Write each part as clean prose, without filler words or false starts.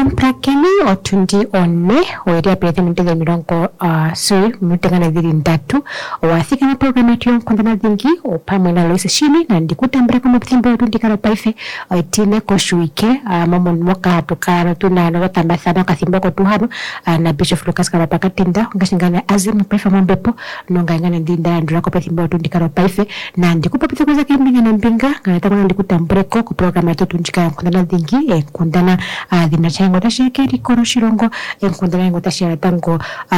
Omprakeni otundi onne oiria presidente de mirongo sui mutengana dhiri ndatu owathika na programu yetu yonkondana dhingi opamwe na Loisa Shini na ndikutambira kama pithimbo otundi karo paife oitine koshuike mamon moka tukaro tunano watambathana kathimbo kotuhano na Bishop Lucas Karapakatinda ngashingana azimu paife mambepo nongangana ndinda ndurako pithimbo otundi karo paife na ndikupa pitho za kimbinga na mbinga nganatakona ndikutambire ko programu yetu otundi karo nkondana dhingi kundana dhina chango tashike rikoro shirongo enkundana ngo tashira tango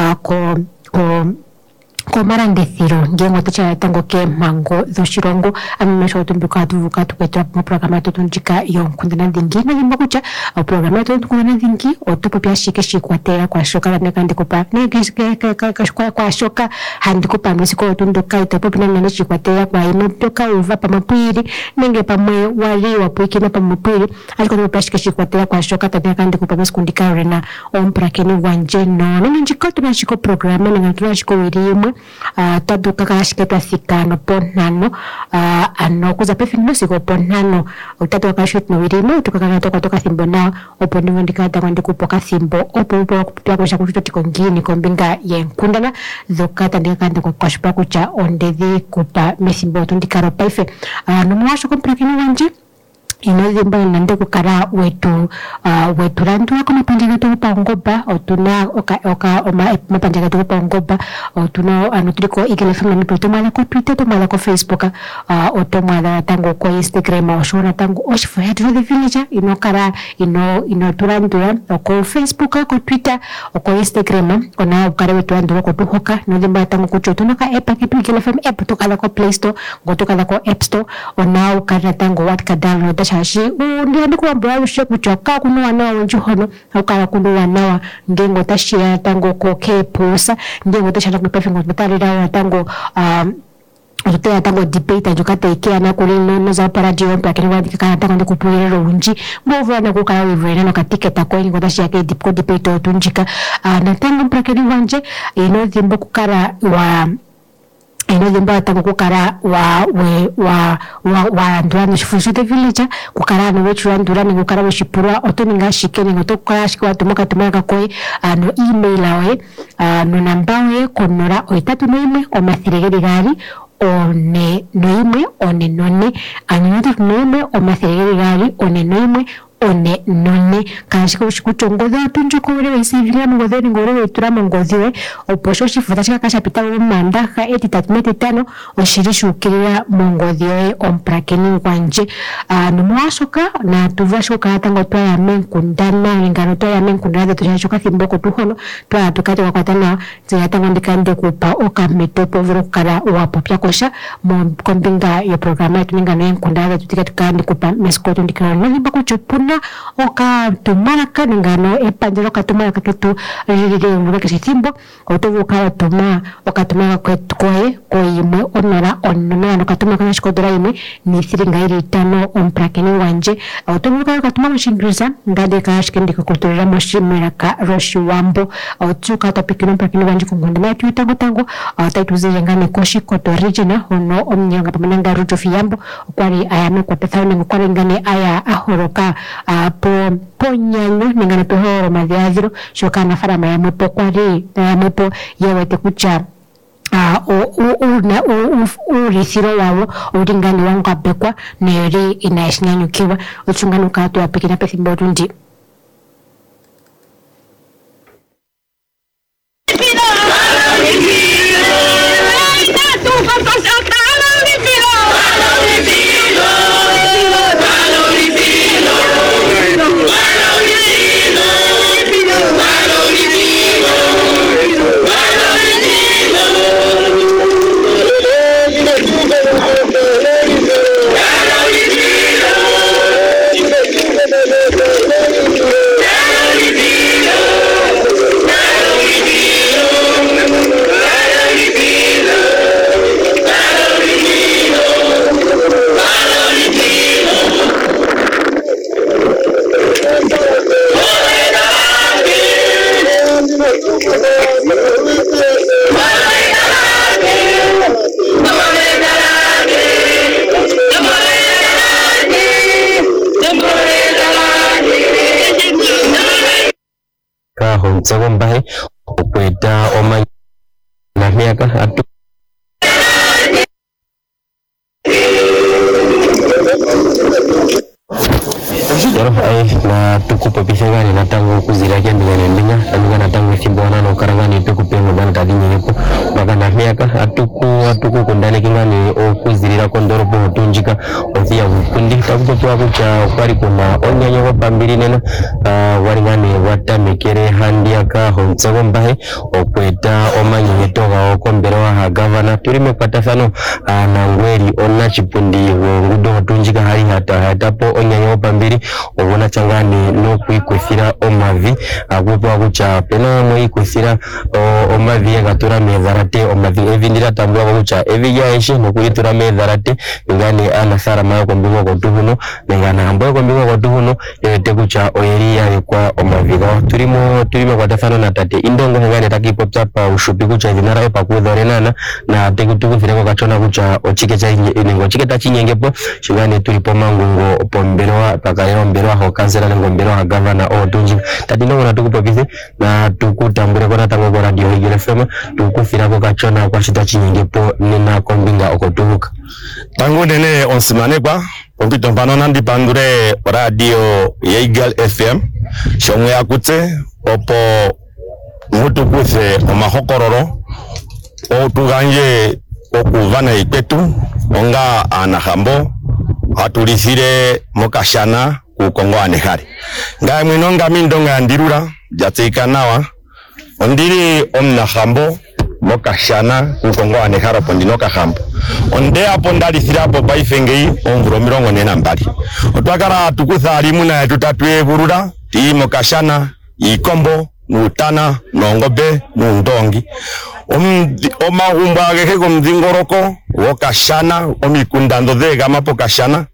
ko marandethiro ngengo tashira tango ke mango do shirongo amesho tumbuka tuvuka tuketwa mu programa tunjika yonkundana dhingi na limba kucha programa tunkundana dhingi otopo pia shike kwatera kwa shoka na kandi kupa negeske kwa shoka handi kupa misiko tundoka itopo pina nene shikwatera kwa imotoka uva pa mapiri nenge pamwe wali wapuiki na pamupiri aliko no pashike shikwatera kwa shoka tabia kandi kupa miskundika rena Omprakeni wanje no njiko tunashiko programa na tunashiko wirimwe taduka kashike twathikano ponano ano kuza pefi musiko ponano utatu kashike no wirimwe tukakana toka thimbo na oponi ndikata kwandi kupoka thimbo opo twakosha kutotiko ngini kombinga yenkundana dhokata ndikanda kwa shipa kucha ondethi kupa methimbo tundikaro paife nomwasho Omprakeni wanje inozimba nande kukara wetu randu wako mapanjaga tuku paungoba otuna mapanjaga tuku paungoba otuna anutriko ikelefu na nipo tumala ko Twitter tumala ko Facebook otomala tango ko Instagram oshona tango oshifu ya the village inokara ino turandura ko Facebook ko Twitter ko Instagram ona ukara wetu randu wako tuhoka nozimba tango kucho tunaka app kitu ikelefu app tukala ko Play Store ngotukala ko App Store ona ukara tango watka download shashi ndiandi kuambia ushe kuchoka kuno wana wenji hono ukala kuno wana ngengo tashia tango ko keposa ngengo tashia tango perfect ngotalira tango Utea tango debate ajukata ikea na kulino noza paraji Omprakeni wadi kana tango ndikupurira unji mbovu na kukala wivena katiketa ko ingo tashia ke debate otunjika na tango Omprakeni wanje ino dhimbo kukara wa inozimba tango kukara wa ndurani shifusu the village kukara no wechu ndurani kukara weshipura otoninga shikeni ngotokara shikwa tumoka tumaka koi no email awe no nambawe konora oitatu noime omathiregeri gari one noime one none anyoto noime omathiregeri gari one noime one none kashika ushikuchongoza tunjo kore wesivinga ngotheni ngore wetura mongoziwe oposho shifuta shika kashapita manda ka 85 oshirishukira mongoziwe Omprakeni wanje numwashoka na tuvashoka tango twa ya menkundana ngano twa ya menkundana tushashoka thimboko tuhono twa tukate wakwatana ziyatanga ndikande kupa okametopo vrokara wapopya kosha kombinga yo programa yetu ngano yenkundana tutika tukande kupa meskoto ndikana nibako chupuna oka tumara kaningano epanjero katumara kaketu riri ngureke sithimbo otovuka tuma okatumara kwetkoe koimwe onora onnona no katuma kana shikodora imwe ni thiringa iri tano Omprakeni wanje otovuka katuma shingriza ngade kashike ndikokutorera moshimera ka roshi wambo otsuka topikino Omprakeni wanje kungondana yetu tango taituze yengane koshikoto regional hono omnyanga pamananga rujo fiyambo kwari ayame kwa pethaune kwari ngane aya ahoroka ponyanyo ningana tuhoro madhiaziro shoka na farama ya mwepo kwari ya mwepo yawete kucha urithiro wawo uringani wangu abekwa neri inaishinyanyukiwa uchungano katu ya pikina pethimbo tundi hontsego mbahe okweta omanya na miaka atu na tukupa pisangani na tangu kuzira kendi nendinga tangu na tangu simbona no karangani tukupe ngobana tadinyi yepo baka na miaka atuku kundane kingani o kuzirira kondoro po tunjika othia kundi takupo kwa kucha kwari kuna onyanyo wa pambiri nena waringani watamekere handiaka hontsego mbahe okweta omanya yetoga okombero wa gavana turime patasano na ngweri onna chipundi ngudo tunjika hari hatapo onyanyo wa pambiri obona changani no kuikwesira omavi agupo agucha pena mo ikwesira omavi agatura mezarate omavi evindira tambua agucha evi yaeshe no kuitura mezarate ngani ana sara mayo kombingo kotuhuno ngana ambayo kombingo kotuhuno tekucha oyeria kwa omavi ga turimo kwa tafano na tate indongo ngani takipopta pa ushupi kucha dinara epa kudhorenana na tekutuku fireko kachona kucha ochike cha inengo chike tachinyengepo shingani tulipo mangungo pomberoa pakaleo mbero ho kansela ngombero ha gavana o tunji tadino na tukupopise na tukutambure kona tango kwa radio higire fema tukufira ko kachona kwa shita chinyengepo nina kombinga okotuka tango nene onsimane kwa kompito mpano nandi pandure radio Eagle FM shomwe yakutse opo mutu kuse omahokororo o tuganje okuvana ikwetu onga anahambo atulisire mokashana kukongo anehari ngai mwinonga mindonga ndirura jatsika nawa ondiri omnahambo mokashana kukongo anehara pondinoka hambo onde apo ndalisira apo baifengei omvuro mirongo nena mbali otwakara tukuthali muna tutatwe burura ti mokashana ikombo nutana nongobe nundongi omagumba ageke komdhingoroko wokashana omikundando dhega mapo kashana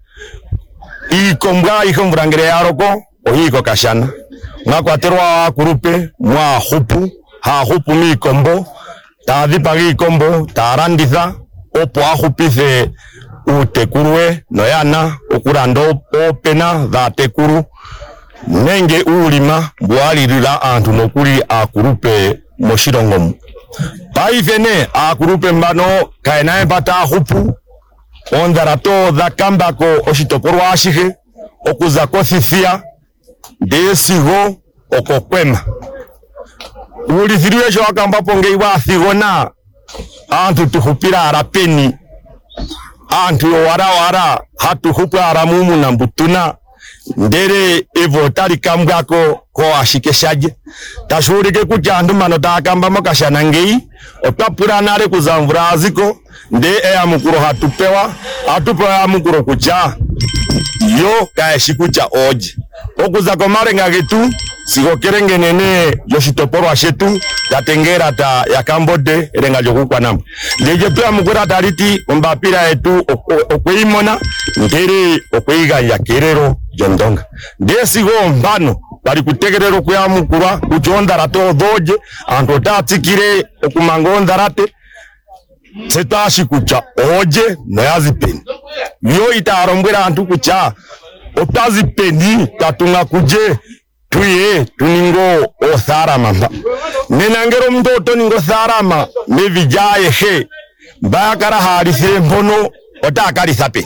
ikombwa ikomvrangere yaroko oyiko kashana mwakwaterwa kurupe mwa hupu mikombo tadhipagi ikombo taranditha opo ahupise utekurwe noyana okurando opena dha tekuru nenge ulima bwalirira antu nokuri akurupe moshirongomu paifene akurupe mbano kaenae bata hupu ondarato dha kambako oshitoporwa ashihe okuza kothithia desigo okokwema ulithiriwe sho akambapo ngeiwa athigona antu tuhupira arapeni antu wara hatu hupra aramumu na mbutuna ndere evo tari kambako ko ashikeshaje tashurike kujandu mano takamba makashana ngei otapura nare kuzamvura aziko nde amukuro hatupewa atupewa amukuro kucha yo kaeshikucha oje okuza komare ngagetu sigo kerengenene yoshitoporo ashetu yatengera ta yakambode renga jokukwa nambu ndeje tu amukura tariti ombapira etu okweimona ndere okweiga ya kerero jondonga ndesigo mbano bari kutegerero kuyamukura kuchonda rato doje antotatsikire okumangonda rate setashi kucha oje noyazipeni yo itarombwera antu kucha otazipeni tatunga kuje tuye tuningo otharama nenangero mtoto ningo tharama nevijaye he bakara harisire mpono otakarisape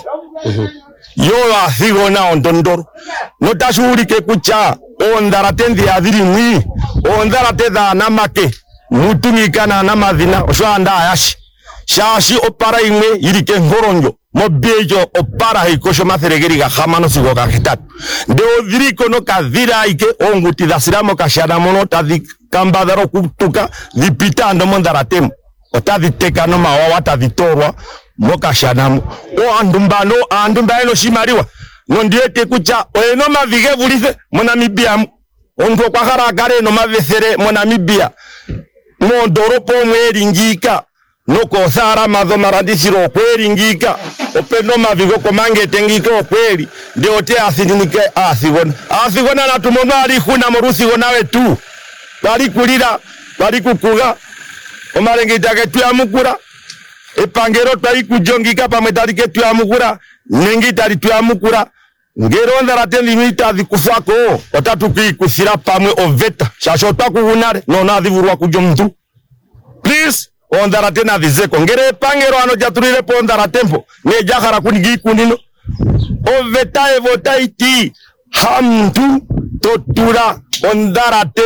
yo athigona ondondoro notashurike kucha ondarate ndi adhirimwi ondarate dha namake mutumikana na madhina oswanda ayashi shashi opara imwe yirike ngoronjo mobejo opara hikosho matheregeri ga hamano sigo ga hitatu ndeo dhiriko no kadhira ike onguti dhasiramo kashana mono tadhikambadharo kutuka dhipitando mondaratemo otadhiteka no mawawa tadhitorwa mokashanamo o andumbaeno shimariwa nondiete kucha oeno mavige vulise monamibia ongo kwa harakare no mavesere monamibia mondoropo mweringiika noko sara mazo maradisiro kweli ngika openo mavigo komange tengika okweli ndio te asinike asigona na tumono ali kuna morusi gonawe tu bali kulira bali kukuga omarenge take tuyamukura epangero twai kujongika pamwe talike tuyamukura nengi tali tuyamukura ngero ndarate limita zikufako otatu kusira pamwe oveta shashota kuunare nona dhivurwa kujo mtu please ondarate na vizeko ngere pangero ano jaturire po ondaratempo ne jahara kunigi kunino oveta evota iti hamtu totura ondarate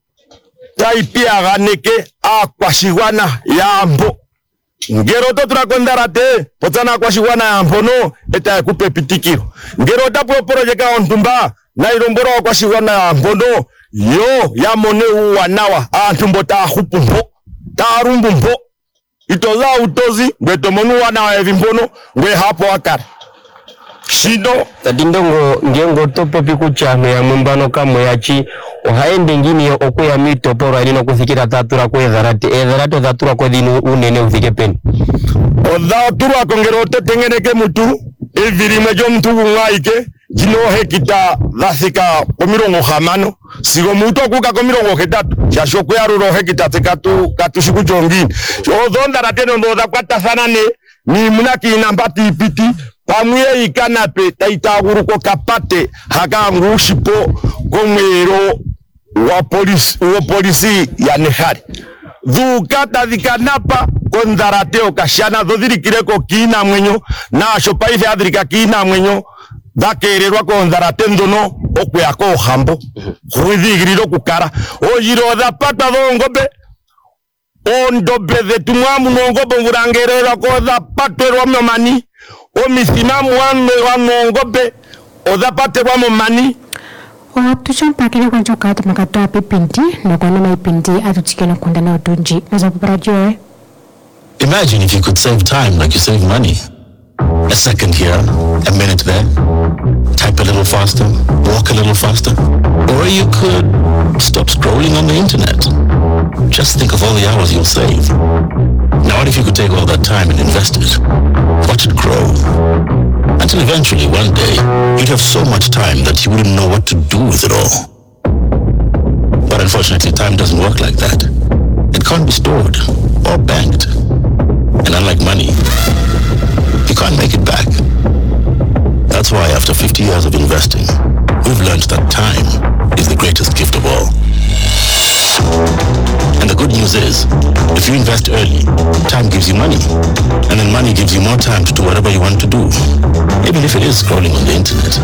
taipi aganeke akwashigwana yambo ngero totura kondarate potana kwashigwana yambo no eta kupe pitikiro ngero tapo projeka ontumba na iromboro kwashigwana yambo no yo ya mone uwanawa antumbo ta hupumbo ta rumbumbo itoza utozi ngweto monu wanawa evimbono ngwe hapo wakara shido tadindongo ngengo topo pikuchano ya mumbano kamwe yachi ohaende ngini okuya mito poro alino kusikira tatura kwe dharate tatura kwe dinu unene ufike peni odhatura kongero tetengeneke mutu evirime jo mtu ngaike jino hekita dhasika komirongo hamano sigo mutu kuka komirongo hetatu shashoku ya ruro hekita katu siku jongini odhonda rateno ndoda kwata sana ni munaki inambati ipiti pamuye ikanape taitaguruko kapate haka ngushipo komwero wa polisi ya nehari dhukata dhikanapa kondarateo kashana dhodhirikireko kina mwenyo na shopaise adrika kina mwenyo dhakererwa kondaratendo no okuyako hambo huidhigiriro kukara ojiro dhapata dhongobe ondobe dhetumwamu nongobe ngurangererwa kodhapatwerwa momani omisimamu wanongobe odhapaterwa momani tuchompakile kwa chokati makatoa pipinti na kwa nama ipinti atutikena kundana utunji naza kuparajoe. Imagine if you could save time like you save money. A second here, a minute there. Type a little faster, walk a little faster. Or you could stop scrolling on the internet. Just think of all the hours you'll save. Now what if you could take all that time and invest it? Watch it grow. Until eventually one day, you'd have so much time that you wouldn't know what to do with it all. But unfortunately, time doesn't work like that. It can't be stored or banked. And unlike money, you can't make it back. That's why after 50 years of investing, we've learned that time is the greatest gift of all. And the good news is, if you invest early, time gives you money. And then money gives you more time to do whatever you want to do, even if it is scrolling on the internet.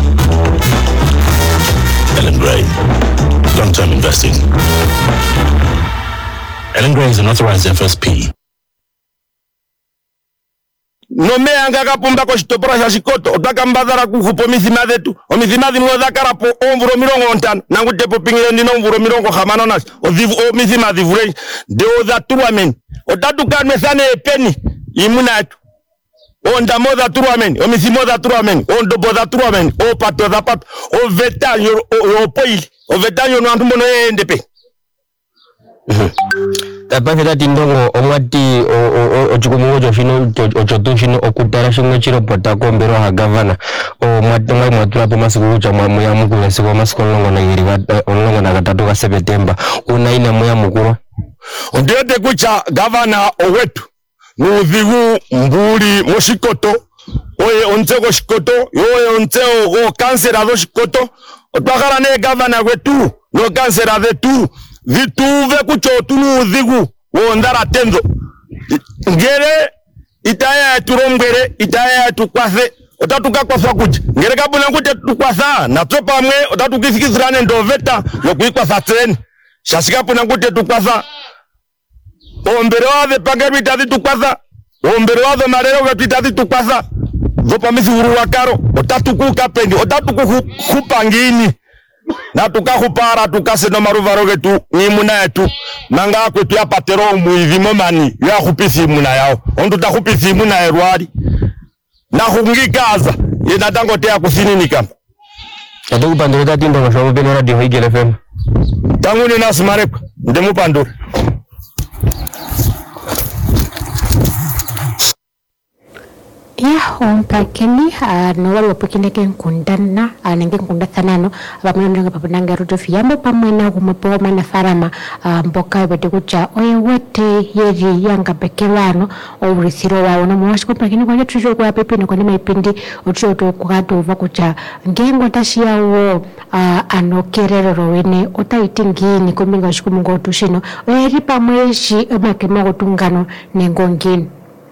Ellen Gray, long-term investing. Ellen Gray is an authorized FSP. Nome anga kapumba ko shitopora sha shikoto otaka mbadara kuhupo mithima dhetu omithima dhimwe dhakarapo omvuro mirongo ntano nangu depo pingire ndino omvuro mirongo hamano nashi omithima dhivure deo dha turwamen otatu kanwe thane epeni imuna etu ondamo dha turwamen omithimo dha turwamen ondobo dha turwamen opato dha pato ovetanyo opoili ovetanyo no antumbo no endepe tapafeta tindongo omwati ochikumungo chino ochotu chino okutara chimwe chiropota kombero ha governor omwati mwatulapo masiku kucha mwamuya mukulu nsiko masiku olongo na katatu ka September unaina muya mukulu ondete kucha governor owetu nudhigu mbuli moshikoto oye ontego shikoto yoye ontego kansera do shikoto otwakara ne governor wetu no kansera vetu vituve kucho tunu dhigu wondara tenzo ngere itaya eturombere itaya etukwase otatuka kwaswa kuja ngere kabuna kute tukwasa na topa mwe otatukisikizirane ndoveta yokuikwasa treni shashika puna kute tukwasa ombere wave pangeru itazi tukwasa ombere wave marero wetu itazi tukwasa zopa misi uruwa karo otatukuka pendi otatukuhupangini na tukahupara tukaseno maruvaro getu imuna yetu nanga kwetu ya patero muivimo mani ya hupisi imuna yao ondu tahupisi imuna yerwari na hungikaza yenatango tea kusini nikamba atuku pandure tatindo mashamu peno radio Higel FM tangu ni nasumarekwa ndemu pandure ya ompakeni no wali wapukine ke nkundana nenge nkunda thanano abamwe nga papunanga ruto fiyambo pamwe na kumopo mana farama mboka bete kucha oye wote yeri yanga bekelano oburisiro wawo no mwashiko pakini kwa tujo kwa pepe no kwa maipindi ocho to kwato uva kucha ngengo tashiyawo anokerero wene otaitingini kominga shikumungo tushino oyeri pamwe shi makema kutungano nengongini.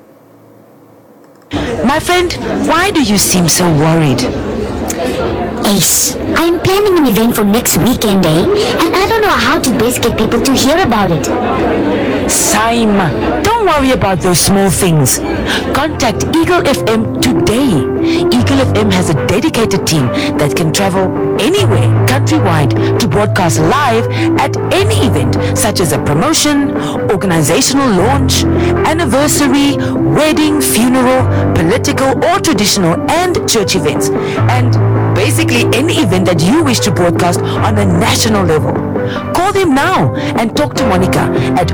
My friend, why do you seem so worried? Ace, I'm planning an event for next weekend, and I don't know how to best get people to hear about it. Saima, don't worry about those small things. Contact Eagle FM today. Eagle FM has a dedicated team that can travel anywhere, countrywide, to broadcast live at any event, such as a promotion, organizational launch, anniversary, wedding, funeral, political or traditional, and church events. And basically any event that you wish to broadcast on a national level. Call them now and talk to Monica at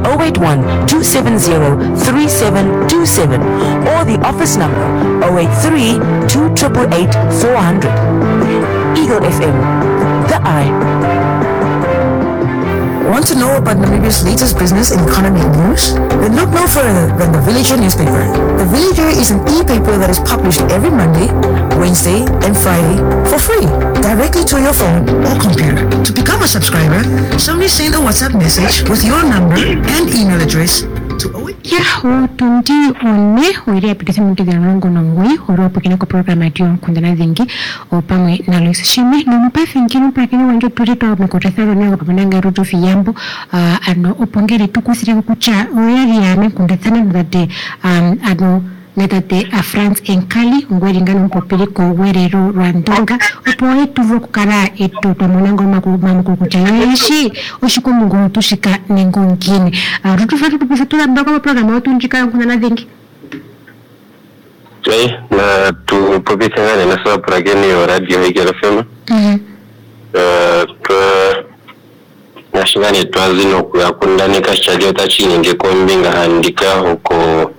081-270-3727 or the office number 083-288-400. Eagle FM, the eye. Want to know about Namibia's latest business and economy news? Then look no further than The Villager newspaper. The Villager is an e-paper that is published every Monday, Wednesday, and Friday for free, directly to your phone or computer. To become a subscriber, simply send a WhatsApp message with your number and email address to tundi one oire application mutu ganongo nongoi oro pekine ko programa tion kundana zingi o pamwe na Luis Shime no mpafi ngino pakine wange turito mekotesero nyango pamananga ruto fiyambo ano opongere tukusire kucha oyari ame kundetsana ndate ano netate a France enkali ngweringana mpopiri ko werero rwandonga opoe tuvo kukara eto tomonango maku kuchayeshi oshikumungu tushika nengongini rutu fatu tupisa tula mbako programa otunjika kuna zingi na tu popisa ngane na sawa prageni yo radio hiki rafema nashingani tuazino kuyakundani kashali otachini ngekombinga handika huko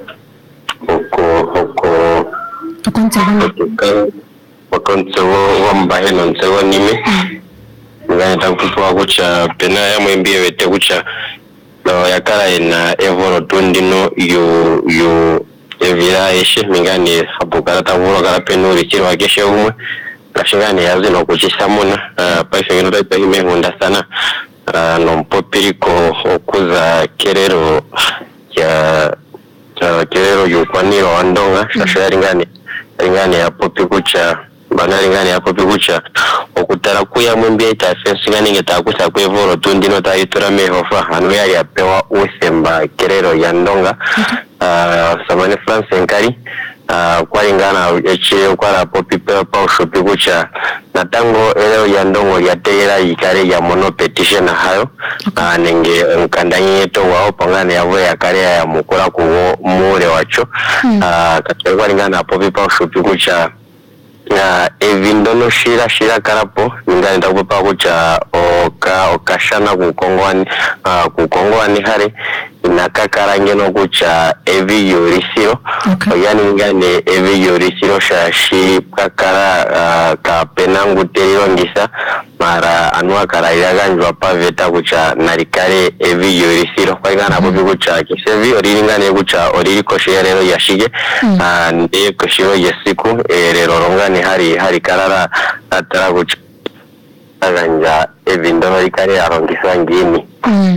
wakonsewo wambaheno nsewo nime ngane takutuwa kucha pena ya mwembie wete kucha no yakara ina evoro tundino yo evira eshe mingane hapukara tawuro kara penuri chiro wakeshe umwe kashingane yazino kuchisamuna paisho ngino taipa hime hunda sana no mpopiriko okuza kerero ya kerero yukwaniro wandonga shasho ringane ya popi kucha bana ringane ya popi kucha okutara kuya mwembia ita sensi ngane ngetakusa kwevoro tundino taitura mehofa hanu yari apewa usemba kerero yandonga samani France enkari kwa ringana echire kwa popi pa ushopi kucha natango eleo yandongo yategera ikare ya mono petition hayo nenge mkandanyi yeto wao pangane yavo ya kare ya mukura kuwo mure wacho katika kwa ringana popi pa ushopi kucha evindono shira karapo ngane takupa kucha okashana kukongwani hari inakakara ngeno kucha evi yorisiro yani ngane evi yorisiro shashi kakara kapenangu teriro ngisa mara anua kara ilaganjwa paveta kucha narikare evi yorisiro kwa ngana popi kucha kisevi oriri ngane kucha oriri kosherero yashige nde koshiro yesiku rero rongani hari karara atara kucha aganja evindono rikare arongisa ngini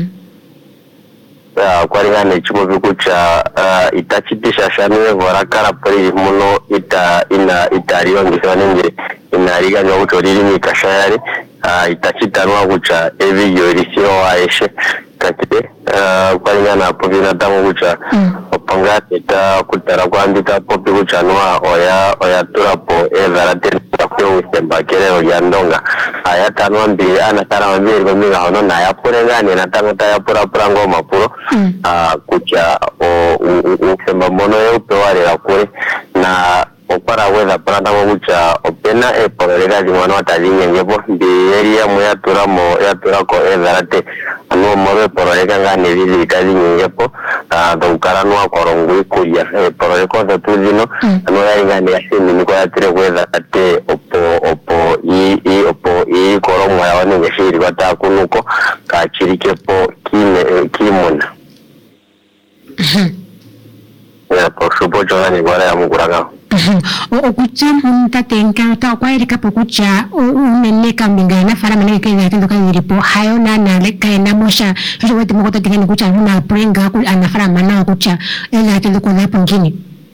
kwa ringane chipo vikucha itachitisha shanwe vorakara pori muno itariwa ngiswa nenge inariganywa kutoriri mikashayari itachitanwa kucha evi yorisiro waeshe kakite kwa ringana popi natango kucha opanga ita kutara kwa andita popi kucha nwa oya turapo evarateri kwa usemba kerero yandonga ayatanwa mbili anatara mbili kwa hono na yapure ngani natango tayapura purango mapuro kucha usemba mono ya upewari la kure na Opara weza prata mogucha opena pororega limano atadinye ngepo biyeria moya turako ezarate anu moro pororega ngane vili itadinye ngepo dokara no akorongo ikuya pororeko za tuzino anu ya ngane yashini niko yatire weza ate opo i korongo ya wani ngeshiri bata kunuko kachirikepo kimuna ya por supuesto ngani gwara ya muguraga okucha muntatenka utakwa erika pokucha uneneka mbingana fara maneke kaya tendo kanyiripo hayo na leka ena mosha hiyo wote mokota tingani kucha una prenga anafara mana kucha ela tendo kwa hapo ngine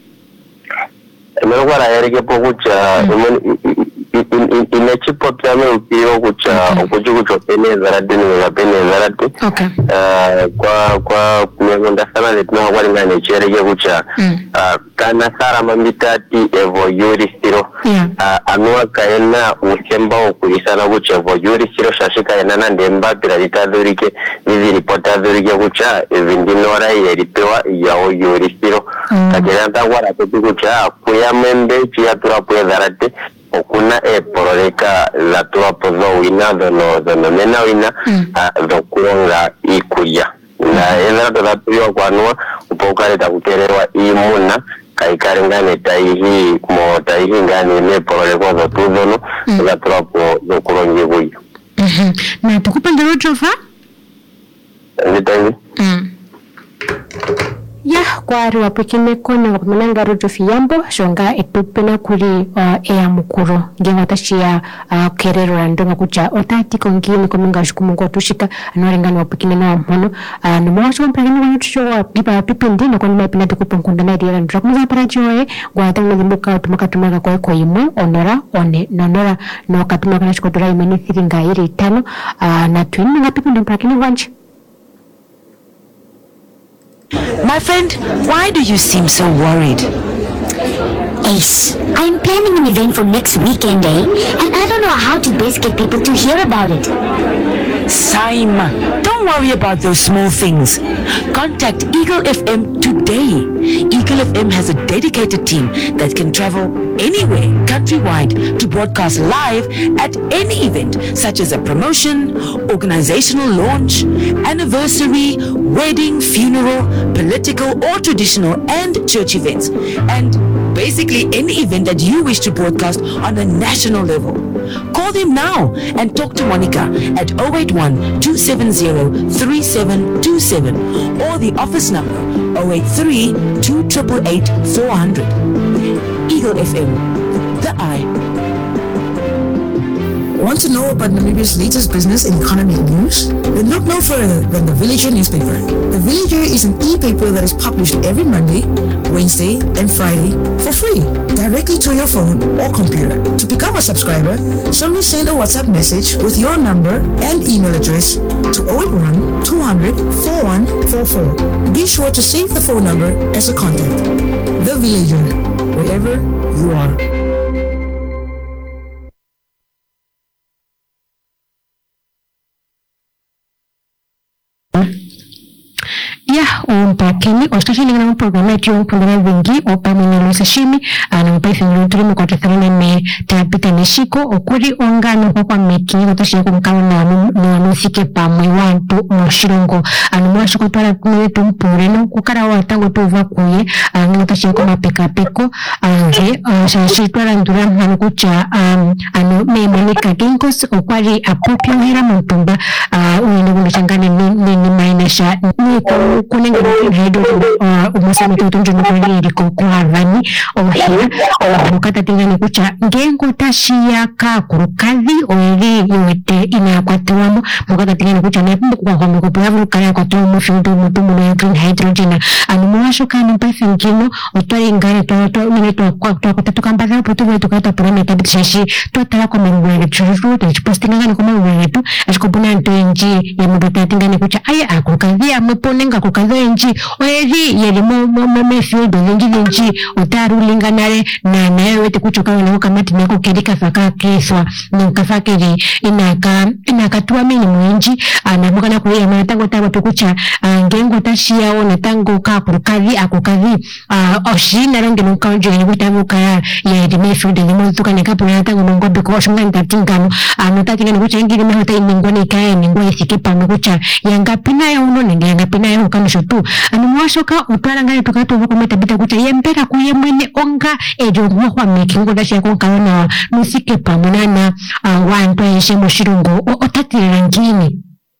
mero kwa erike pokucha imechipo pia me ukiyo kucha peneza radini ya peneza rati okay kwa kumegonda sana letuna wali ngane cherege kucha kana sara mamitati evo yuri siro anua kaena usemba okuisana kucha evo yuri siro shashika enana ndemba piralita dhurike nizi ripota dhurike kucha evindinora yeripewa yao yuri siro kajeranta wala pepi kucha kuya membe chia turapuye dharate okuna pororeka la tua pozo wina dono mena wina dokuonga ikuya na ela dola tuyo kwanua upokale takuterewa imuna kaikarengane taihi mo taihi ngane ne pororeko zo tuzono la tua po dokurongi buyo na tukupa ndero chofa nitaini ya kwa riwa pekine kone wakumananga rojo fiyambo shonga etupena kuri ea mukuro ngenga tashia kerero randonga kucha otati kongini kominga shikumungo tushika anuarengani wapekine na wamono numawashi wampagini wanyotusho wa pipi ndino kwa nima ipina tukupa mkunda na diya ndra kumuza parajoe kwa hatangu limbuka tumaka kwa imu onora nonora na wakatumaka na shikotora imeni thiringa iri itano na tuini nga pipi ndimpakini wanchi. My friend, why do you seem so worried? Ace, I'm planning an event for next weekend, and I don't know how to best get people to hear about it. Saima, don't worry about those small things. Contact Eagle FM today. Eagle FM has a dedicated team that can travel anywhere countrywide to broadcast live at any event, such as a promotion, organizational launch, anniversary, wedding, funeral, political or traditional and church events, and basically any event that you wish to broadcast on a national level. Call them now and talk to Monica at 081-270-3727 or the office number 083-288-400. Eagle FM, the eye. Want to know about Namibia's latest business and economy news? Then look no further than the Villager newspaper. The Villager is an e-paper that is published every Monday, Wednesday, and Friday for free, directly to your phone or computer. To become a subscriber, simply send a WhatsApp message with your number and email address to 081-200-4144. Be sure to save the phone number as a contact. The Villager, wherever you are. Mpakeni oskashini ngana programa yetu programa vingi opa mwenye shimi na mpaithi nyuturi kwa tafadhali me tapita nishiko okuri ongano kwa meki watoshi yako mkawa na mwanusike pa mwiwantu mshirongo mwashi kutwala mwetu mpureno kukara watango tuva kuye watoshi yako mapeka peko shashitwala ndura mhanukucha memonika ginkos okwari apopyo hira mtumba uwende kunashangane nini mainasha niko kunenga haido umusami tutunjo nukuli iliko kuhavani ohira mukata tingani kucha ngengo tashia ka kurukazi oiri yote ina kwa tuwamu mukata tingani kucha nepumbu kwa home kupuyavu kaya kwa tuwamu fiudu mutumu na green hydrogen mwasho kani mpaifi nkino utwari ngari kwa kutatu kambaza putu wetu kata purame tabitishashi tuatara kwa marubwere chururu tuchiposti ngani kwa marubwere tu ashikopuna nto enji ya mbata tingani kucha aya akurukazi ya mponenga kukazo enji Oyeji yeli mo field lingi utaru linganare na nawe te kuchoka na kamati nako kedika faka keswa nkafa kedi inaka tuwa mini mwinji anamuka na kuya manatango tawa pekucha ngengo tashia ona tango ka kurukadhi akukadhi oshina rangi nkanjo yibutamu kaya ya dime field limo tuka nikapo na tango mngobe kwa shunga ntatingano anotati ngani kucha ingiri mahota ingwani kaya ngwa isikipa mkucha yanga pina ya uno nende yanga pina ya ukamisho tu mwashoka utwala ngani tukatu huko metabita kucha yembeka kuye mwene onga ejo kwa mekingo dashi yako kaona musike pamunana wantu yeshe moshirungo otati rangini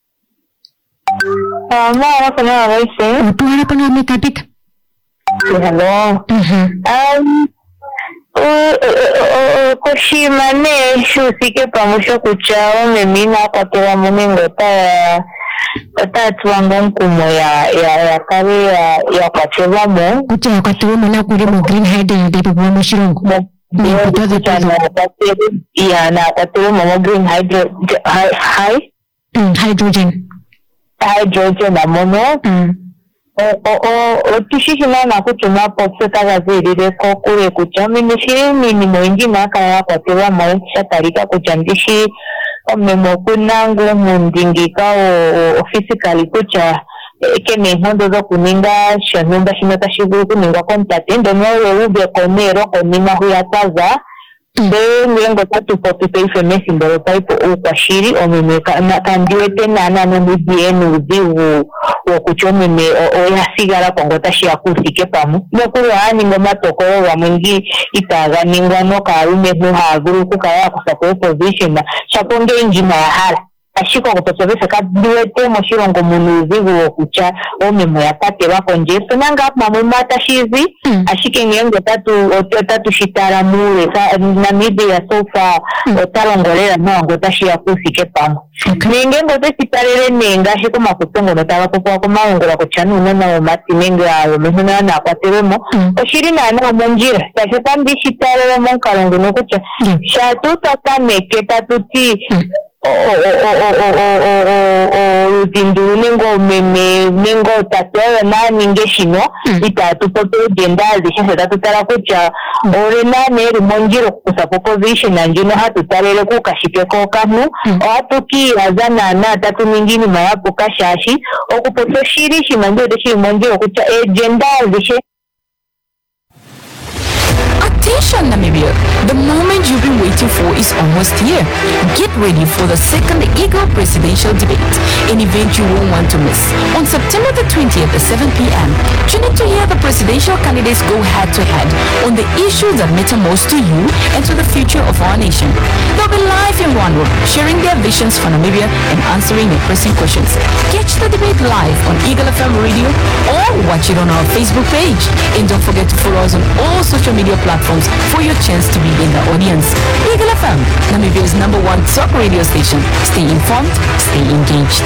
Mara pana raise utwala pana metabita hello koshimane shusike pamusho kuchao memina kwa kila munengo Otatuanga nkumo ya kare ya kwatewamo kucha ya kwatewamo na kuri mo green hydrogen depo mo shirongo na kwatewamo mo green hydrogen na mono otishishina na kutuma popseta gazirire ko kure kucha mini mwingi maka ya kwatewamo shatarika kuchandishi omemo kunangu mundingika o physically kucha kene hondo zo kuninga shanumba shinata shibu kuninga kontate ndo mwe ube konero konima huyataza ngengo tatu popi feme simbolo type ukashiri omemeka na kandiwe tena na nubienu uzivu wa kuchomeme o yasigara kongota shia kusike pamu nokuru ani ngoma tokoro wa mwingi itaga ningano karume muhaguru kukaya kusako position na shaponge injima ya hala ashiko kutosovesa kaduete moshirongo munuzivu wa kucha omemo ya pate wako njesu nanga mamu mata shizi ashike ngengo tatu shitara mure na mide ya sofa otalongolera mwango tashi ya kusike pamu ngengo te shitarere nenga shiko makutongo notala popo kumaungo la kuchanu nana omati nenga ya omehuna na kwatewemo oshiri na ana omonjira tashetandi shitarere monkalongo nokucha shatu tatameke tatuti rutinduru nengo tatewe na ningeshino itatu popo gendazi shese tatutara kucha ore na neri monjiro kusapopo vision na njino hatutarele kukashipeko kanu watuki azana na tatu mingini mayapo kashashi okupoto shirishi manjiro shiri monjiro kucha gendazi shese. Attention Namibia, the moment you've been waiting for is almost here. Get ready for the second Eagle Presidential Debate, an event you won't want to miss. On September the 20th at 7 p.m, tune in to hear the presidential candidates go head-to-head on the issues that matter most to you and to the future of our nation. They'll be live in one room, sharing their visions for Namibia and answering your pressing questions. Catch the debate live on Eagle FM Radio or watch it on our Facebook page. And don't forget to follow us on all social media platforms for your chance to be in the audience. Eagle FM, Namibia's #1 talk radio station. Stay informed, stay engaged.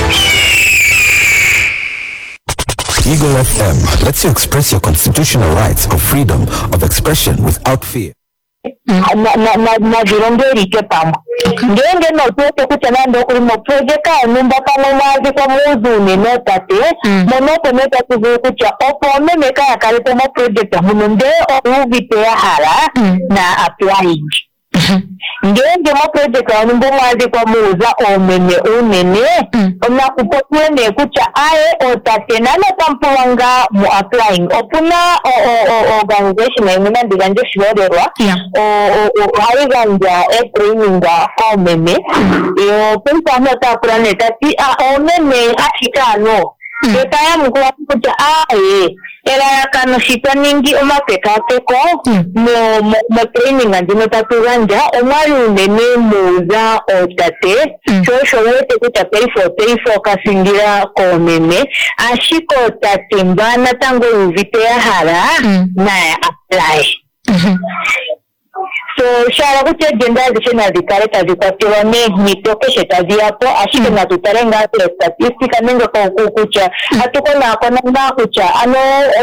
Eagle FM lets you express your constitutional rights of freedom of expression without fear. na jirongeri ke pamu ngenge no tote kuchana ndo kuri mo project numba pano mazi kwa muzu ne notate monoto neta kucha opo meka yakale mo project munonde uvite ya hala na applying ngenge mo project numba mazi kwa muza omene unene ona kupotwene kucha ae otate na tampwanga mo applying opuna organization ina ndiganje shwerwa haiganja traininga omeme yo pensa nota planeta ti omeme ashikano Betaya mkua kuja era yakano shitaningi omapeka teko mo training andino tatuganja omari unene muza otate shosho wete kucha perifo kasingira komeme ashiko tatimbana tango uvite ya hara na apply so shara kuche gender addiction dikare tajikatiwa ne mitokeshe taziapo ashike na tutarenga statistika nengo kwa kukucha hatuko na kona kucha ano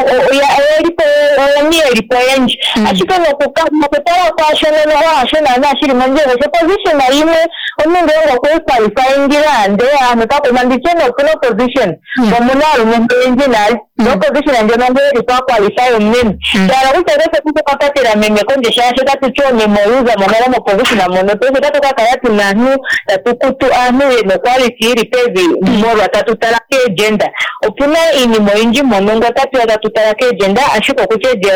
elipo enji ashike na kukatawa kwa shona na shiri manjero so position na ime omungo kwa qualifying grande amepata mandicheno kuna position kwa munalo mwenje na no position ndio ndio kwa qualify mimi shara kuche kupatira meme konje shasha tatuchone moyuza monera mo position na mono pese tatoka kayati na hu tatukutu anu no quality repevi moro tatutarake gender opuna ini moinji monongo tatutarake gender ashiko kucheje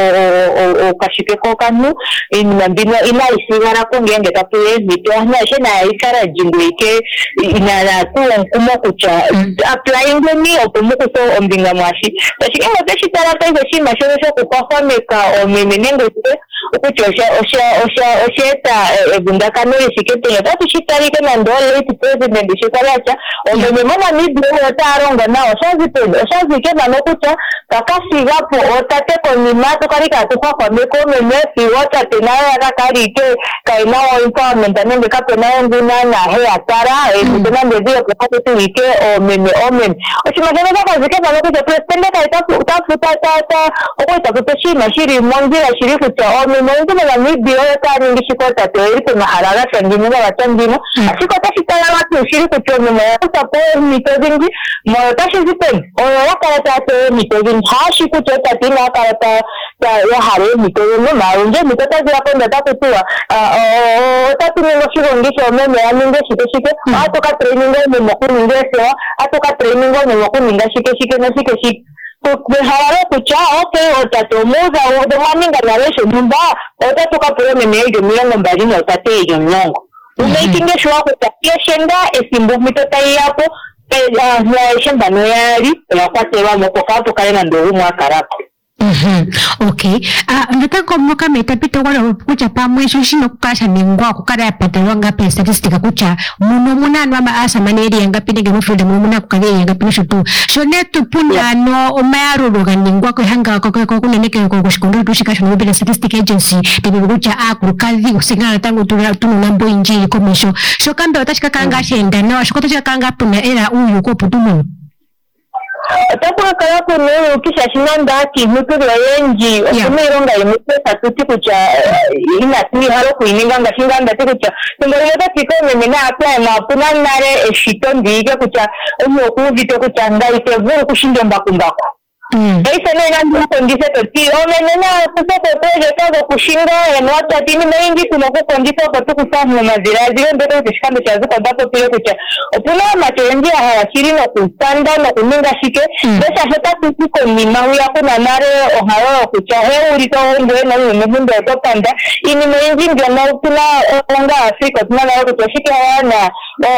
o kashike ko kanu ini mambino ina isigara kungenge tatuye mito na shena isara jingweke ina na kumo kucha applying ni opumuko so ombinga mwashi tashike ngoteshi taraka hizo shi mashoro kwa meka o memenengo ukuchosha osheta bundakano yishikete yatatu shitarike na ndole president shikalacha omememana ni bwo taronga na oshazike na nokucha kakasigapo otate konimatu karika tukwa meko memesi wata tenayo akakarike kaina empowerment nende kapena nguna na he atara ndona ndio kwa tuike o meme oshimagana kazike na nokucha president kaita utafuta okwita kutoshima shiri mongira shiri kucha mwenzi na mibio ya ningishikota teori kuna harara sangini na watandino ashikota shitala watu ushiri kuchome mwata po mitozingi mwata shizipen wakarata te mitozingi hashi kuchota tina wakarata ya hare mitozingi maunje mitota ziyapo ndata kutua tatu ningoshirondisha umeme ya ninge shike atoka training wa mmoku ninge sewa atoka training wa mmoku ninga shike na shike kuhara kuchao ke otatomuza odomaninga naresho mumba otatoka pole memejo miongo mbali otatejo nyongo umeikinge shwa kutakia shenda esimbu mitotai yapo na shenda noyari wakwatewa mokokapo kare na ndogu mwakarako okay nataka mmoka metapita wala kucha pamwe shino kukasha ningwa kukara ya patalwa ngapi statistika kucha muna ama asa maneri ngapi nige mufrida muna kukare ngapi shutu shonetu punda no omaru roga ningwa ko hanga ko kuneneke ko kushikondo tushika shino bila statistic agency tibi kucha akukazi usingana tangu tunu nambo inji komisho shokambe otashika kanga shenda no shokota chika kanga puna era uyu ko putumu Atakuwa kaya kwenye ukisha shinanda kimutu wa yenji okumironga imutesa tuti kucha inatini haro kuininga nga shinganda tikucha tumboleta kiko memena apply mapuna nare eshito ndiga kucha umokuvito kucha ndaite vuru kushindo mbakumbako Esa nena kondisa toti omenena kusete proje kago kushinga enwatu atini mengi tunoku kondisa kwa tuku samu mazirazi ndoto kishikando chazi kwa dapo pile kucha opuna matenji ya harakiri na kustanda na kuninga shike besa heta kusiko ni mahu ya kuna nare oharo kucha heo urito ondoe na umehundo ya topanda ini mengi ndio na upuna onga Afrika tuna na kucha shike hawana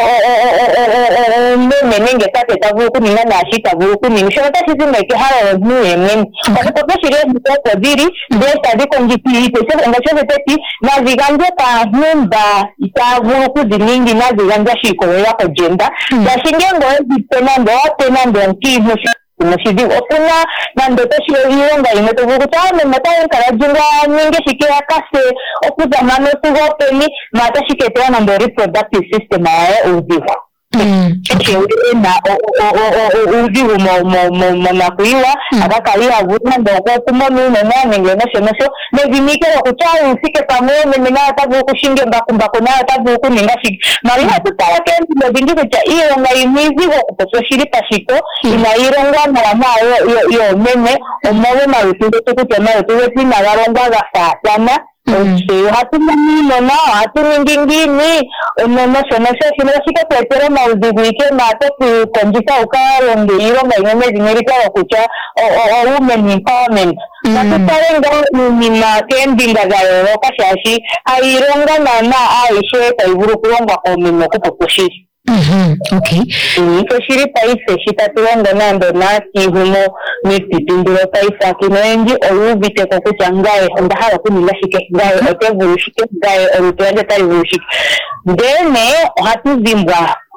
menenge tate tavuku nina na ashita vuku nini shonata sisi meke hara niye mweni kwa shiria kwa diri besa di konjiti ite ngashoze teti na ziganje pa humba itavuku diningi na ziganje shiko ya kwa jenda ya shingengo tenando nkivu Mashidi opuna nando toshi yonga imeto vukuta mata karajunga nyinge shike akase okuza mano tugo peni mata shike toa nando reproductive system ya udiwa na udiwa mo kuiwa akakalia vuna ndo kwa kuma mimi na ngene shemesho nevinike wakutai usike pamoja mimi na tabu kushinge mbako na tabu kuninga shike marina tutala kendi ndo vingi cha iyo ngaimizi kwa shirika shiko inairongwa na yo meme omawe marutundo tukutema tuwe na garongwa gafana hatuna nino na hatuna ngingini unonoshonosha shika petero maudiguike mate kondisa ukaronde ironga inome zingerika wakucha women empowerment nakutarenga nima kendinga gayo wakashashi aironga na aishe taiburu kuronga kwa mimo kupokushi okay. Shiri paise shitatuonga nando nasi humo mitipindiro paisa kinoenji orubite kwa kuchangaye ndahala kunilashike ngaye otevurushike ngaye orutuaje tari vurushike dene hatu zimbwa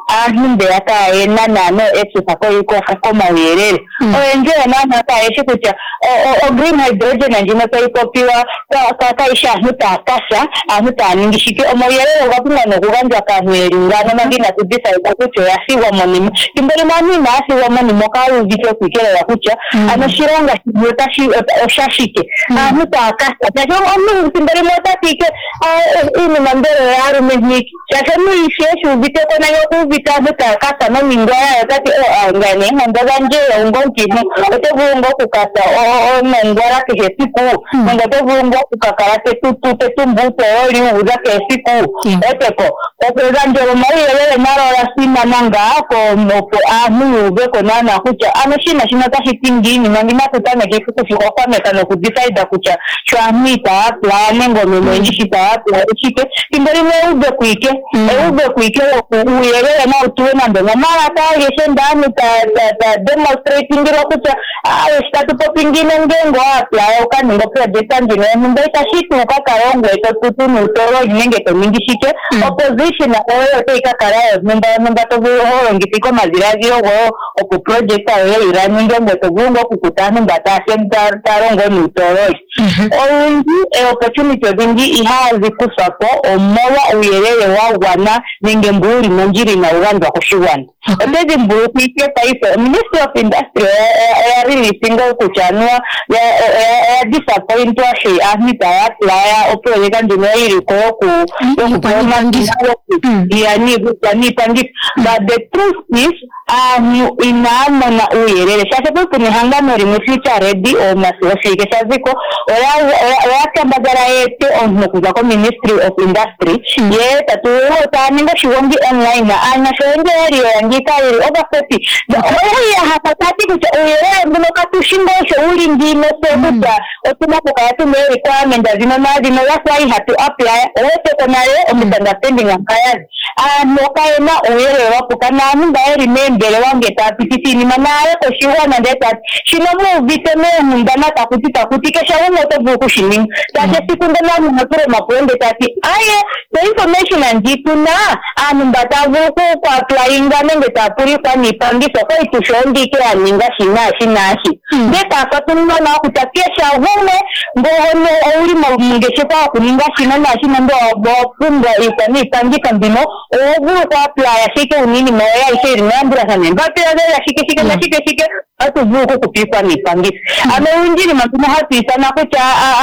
ahinde akaena nano exisako yuko koma uyerere oenje nana akaeshi kucha o green hydrogen njino kaikopiwa kaisha hutakasha ahutaaningishike omoyerere wakuna kuganja kanweringa namangina kudisa kucho yasiwa monimo kimbali mani nasiwa monimo karu vito kwikera kucha anashiranga yotashi oshashike ahutakasha jajo omu kimbali mota tike ini mandere yaru mehnik chasemu isheshu vito kona yoku vita hutakasha no mingaya yotati ngane mandaganje ungongkimu otevungo kukasa nengora kehesiku nengotevungo kukakara tetumbuto oli uza kehesiku eteko okwezanje omayelele marora sima nanga ako mopo ube konana kucha ameshina shina tashitingini nangina kutane kikukushiko kwa metano kudisaida kucha chwamita plane ngome njishita shike kimbali ube kuike uyelele na utuwe nando mara ta yeshenda ta demonstrating ro kucha statu popingine ngengo apla okaningo project njine mbaita shitu kakarongo eto nutoro nyenge to mingishike opposition oyo teika karayo mba to ho ngitiko maziraziro go oku project ayo iraninge mbeto gungo kukutana mbata center tarongo nutoro opportunity dingi ihazi kusapo omowa uyelele wa wana ninge mburi monjiri na uwanza kushiwana Otezi mburu kuitia taifa Ministry of Industry really single kuchanua ya disappoint wa shi ahmita ya playa opoleka njino iriko yani pangis but the truth is inaamo na uyerere sasa pupu ni hangano rimuficha ready o masiwashike shaziko oya kambagara yete onmukuza ko Ministry of Industry ye tatuwa taningo shiwongi online na anya shwenge eri ngikairi obafeti oya hapatati kucha uyerere mbuno katushingo uli ndino sebuta otuma kukayatu meri kwa menda zino mazino wasai hatu apply ote konaye omutandastanding akayazi nokaena uyerere wapuka na nunda eri mbele wange tapitisi ni manaye ko shiwana ndeta shinomu viteme mundana takuti kesha wongo to buku shinin taje sikunda na mutore maponde tati aye the information anjituna anmbata buku kwa applying nge tapuri kwa nipangiso kwa itushongi ke aninga shinashi ndeta fatunwa na kutakesha wongo ngono uri mungeshe kwa kuninga shina ndo bopumba ikani pangika mbino ovu kwa apply shike unini moya ishe remember Mbate ya shike atu vuko kupikwa nipangisi ameunjini matumu hatu isana kucha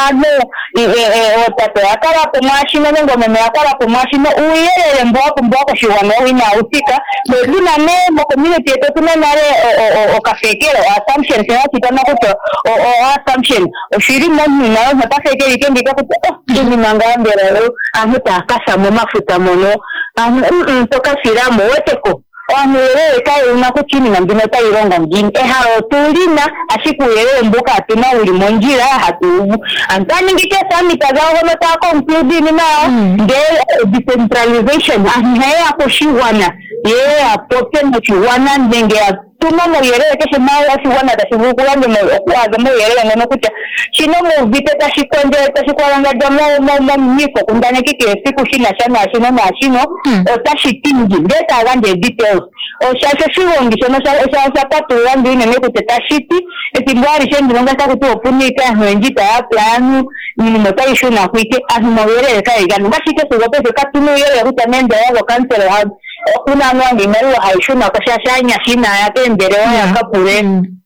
otato akara po mashino nengo meme akara po mashino uyele mboko shiwano wina usika luna nemo community eto tunenare okafekero assumption sena kitana kucha assumption oshiri monu na matafekero ikendika kucha jini mangambere amuta akasa mafuta mono toka firamo weteko Wamere kai unakuchini na mbinota ironga mjini hao tulina ashikuelewe mboka atuna ulimonjira hatu antani ngike sami kazao hono ta conclude ni nao decentralization ahaya kushiwana apote mchiwana ndenge tuma mo yerere keshe mawa shiwana da shibuku wange mwaza mo yerere ngono kucha shino mo vite tashikwende tashikwanga damo miko kundane kike siku shina shino otashitingi ndeta gande details o shasha shiwongi shasa patu wange ine neko tetashiti etimbwari shendi nonga sakutu opunika hwenjita ya planu minimota ishu na kuike ahimo yerere kai gani bashike sugope katunu yerere kutamende yago cancel hub kuna nwangi meru haishuna kwa shashanya shina yake mbere ya kapure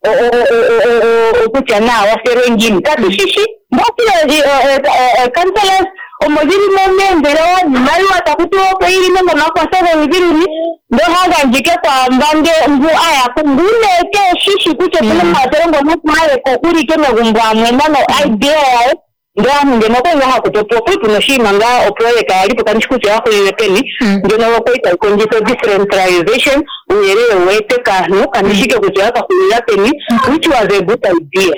kucha na wafere ngini katu shishi mbaki cancelers omoziri mbere wa meru atakutu opo hili mungo nakwasaba wiziri ni ndo hanga njike kwa mbande mbu aya kungune ke shishi kucha kuna materengo mutmaye kukuri keme gumbwa mwendano idea Ndio ngeno kwa kutoto tunashima nga operate kali tukanishikucha yako yepeni ngeno wakoita konjito decentralization uyelewe wete kanu kanishike kucha yako yepeni which was a good idea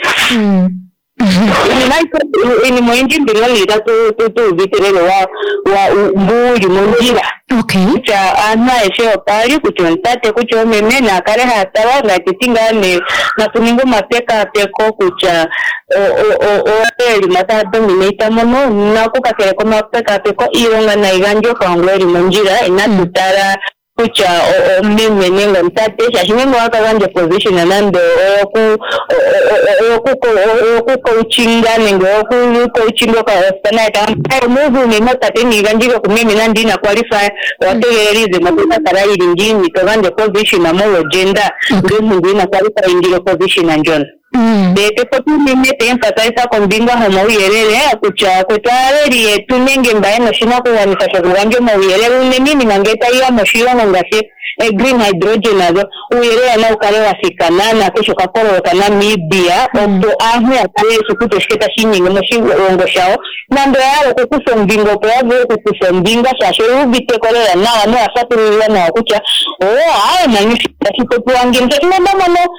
ini mwenji ndilo lida tu vitirele wa mbuli monjira cha ana eshe opari kuchontate kuchomeme na kare hatawa na kitinga na tuningo mapeka peko kucha eli mata dominate mono na kukakele kwa mapeka peko ironga na iganjo kwa ngweli monjira ina tutara kucha mimi nengo mtate shashime mwaka kanje position anando coaching nengo coaching kwa sana kama move ni mtate ni ganjiko kumimi nandi na qualify wategerize mabota tarai lingini to kanje position na mo agenda ndio mungu na qualify ngiro position anjon Dete potu mimi emphasize kwa mbinga homa uyerere kucha kwetare tunenge mbaye mashina kwa nisasha kuwange mo uyerere unemi ngangeta ya mashira ngase green hydrogen azo uyerere na ukale wasikana na kesho kakoro kana mibia oto ahu akale sukuto shiketa shinyinga mashingo ongo shao na ndo yao kukuso mbingo kwa kukuso mbinga shashe ubite kolera na wano asatu na kucha na nisi kutu wange mtakina mama no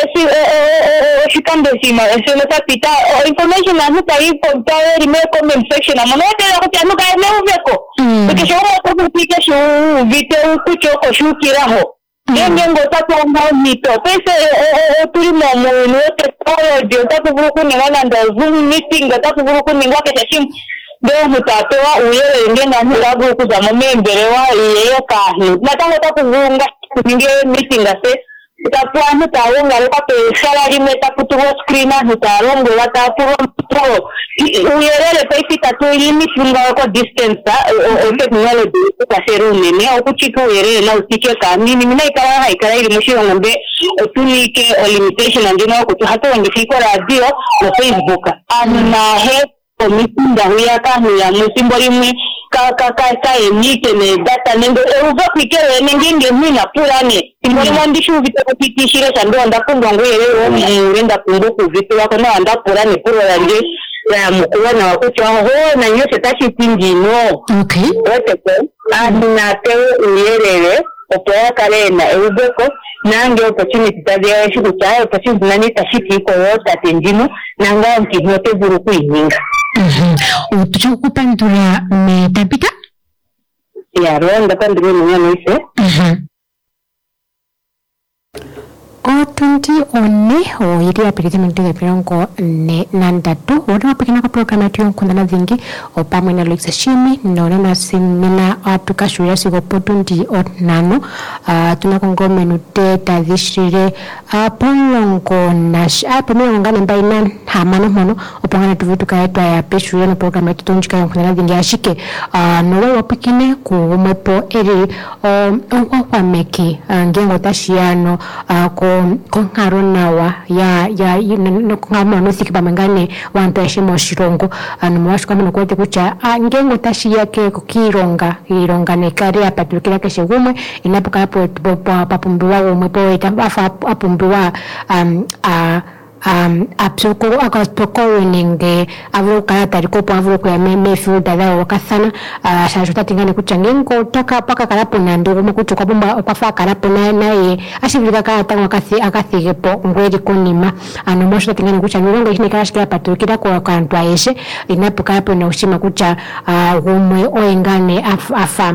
shikando sima sema tapita information na mutai kwa ime comment section na manote ya kutia nuka eneo veko ukisho kwa kupika shu video kuchoko shu kiraho yengo tatu ambao mito pesa tulimo mwote kwa dio tatu vuruku ni wana ndo zoom meeting tatu vuruku ni wake shashim Deo mutatoa uyele ngena hulabu kuzama membelewa iyeyo kahi natango tatu vurunga kumingie meeting ase itakuwa mutaunga leka salary meta kutuwa screena mutarongo watapuro mtro uyerele pesi tatu limit funga kwa distance o technology kwa seruni ne okuchika uyerele na utike kamini mina ikara ili mushiro ngombe tunike limitation andino kutu hata wangefiko radio na Facebook ana he komitinda huyaka ya musimboli mwe ka emike ne data nendo uva kwikere nengenge mina purane simboli mwandishu vitapitishire sando ndakundo ngwere ngenda kunduku vitu wako na ndapurane pura nje ya mkuwana wakucho na nyose tashi pingino wote na teo uyerere opoya karena eubeko nange opportunity tadia shuku chae opportunity nani tashiti iko wota tendimu nanga mkinote buruku ininga utuchokupa ndura metapita ya ronda pandire mwana ise Otunti one o iri apiriti mintide pirongo ne nandatu wona mapikina kwa programa tiyo kundana zingi o pamwe na Luisa Shimi nona na simina atuka shuya sigo potunti o nano tunakongo menute tadhishire polongo nash pomio ngane mbaina hamano mono opangana tuvitu kaetwa ya peshuya na programa tutonjika ya kundana zingi ashike nowe wapikine kuumepo eri kwa meki ngengo tashiano ko ngaronawa ya ngama nosiki bamangane wantu ashimo shirongo anumwashu kama nokote kucha ngengo tashi yake kukironga ne kare apatukira keshe gumwe inapoka hapo papumbiwa umwepo itabafa apumbiwa apsoko akapoko nenge avuka tarikopo avuka ya mefu dada wakasana shashota tingane kuchangengo toka paka karapo na ndugu mkutu kwa bomba opafa karapo naye ashivika ka tango akathigepo ngweri konima anomosho tingane kuchangengo ishine kashika patukira kwa kantu aishe inapoka hapo na ushima kucha gumwe oengane afa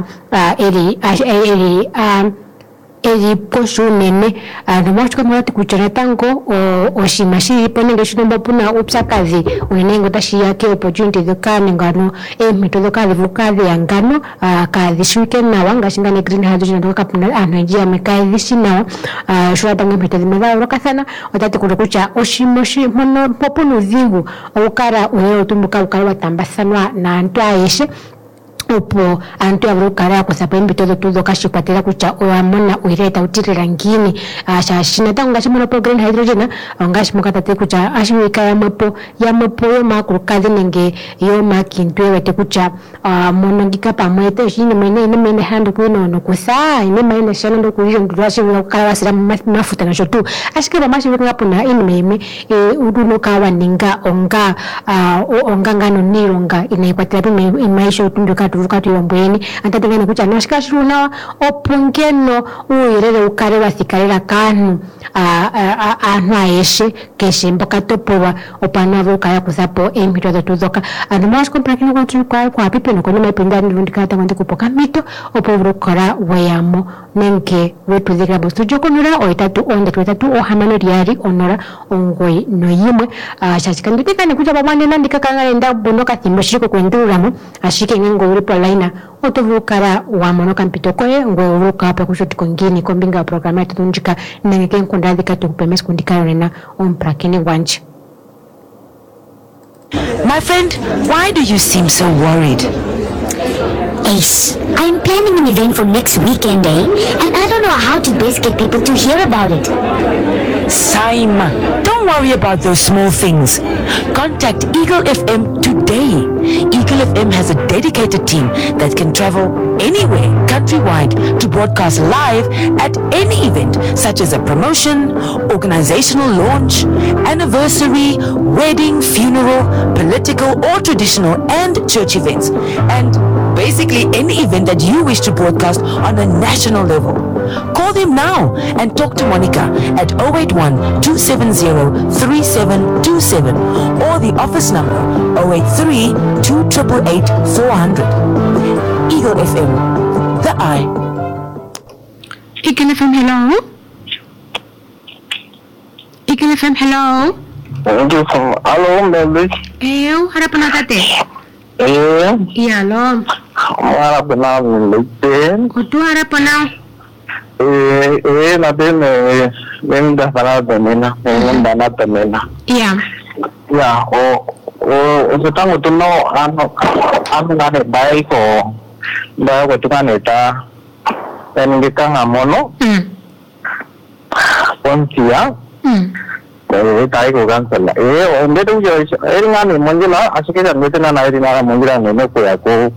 eri posho nene nomwachika mwati kuchana tango oshimashi ponenge shinomba puna upsakazi unenengo tashi yake opportunity dhokane ngano mitodokali vukadhi ya ngano kadhi shuke na wanga shingane green hydrogen ndoka puna anajia mekadhi shinawa shura tango mitodhi medha urokasana watati kurokucha oshimoshi mono popunu zingu ukara uneo tumbuka ukara watambasanwa na antua eshe opo antu abrukara kwa sababu mbitodo tuzo kashikwatira kucha oamona uireta utirira ngini shashina tangu ngashimona po green hydrogen ngashimukata te kucha ashimika ya mapo yo makurukazi nenge yo makintwe wete kucha monongika pamwete shini mene hando kuino no kusa ine mene shana ndo kuijo ndurashi ukawasira mafuta na shotu ashikira mashi wikapuna meme uduno kawa ninga onga ngano nironga inaikwatira imaisha utunduka vukatu yombweni antatengene kucha nashikashuna opongeno uirere ukare wasikarira kanu anwaeshe keshe mboka topowa opana vukaya kusapo emito tuzoka anumwash komprakini kwa pipe no konema ipindani rundikata kwende kupoka mito opovukora weyamo nenke wetu zikira bostu jokonura oitatu onde tuetatu ohamano riari onora ongoi noyimwe shashikandikane kucha pamane nandika kanga enda bonoka thimbo shiko kwenduramo ashike ngengo uri laina otuvukara wa monoka mpitokoe ngwe uruka hapa kushoti kongini kombinga programa tutunjika nengeke nkundadhi katu kupemes kundikaro nena omprakini wanchi. My friend, why do you seem so worried? Ace, I'm planning an event for next weekend, and I don't know how to best get people to hear about it. Saima, don't worry about those small things. Contact Eagle FM today. Eagle FM has a dedicated team that can travel anywhere countrywide to broadcast live at any event, such as a promotion, organizational launch, anniversary, wedding, funeral, political or traditional and church events, and basically any event that you wish to broadcast on a national level. Call them now and talk to Monica at 081-270-3727 or the office number 083-288-400. Eagle FM, the eye. Eagle FM, hello? Eagle FM, hello? Hello, baby. Eyo, harapan natin. Iya, lo. Harapan namin, baby. Kutu harapan na. Natin, minda natin na. Iya. Ya, utang utuno, ano nga ni bay ko, bago ito nga nita, hindi ka nga mono, ponsiya, tayo ko gan sala. Hindi ito nga ni Monjila, asik kita nito na nairi na Monjila nino kuya ku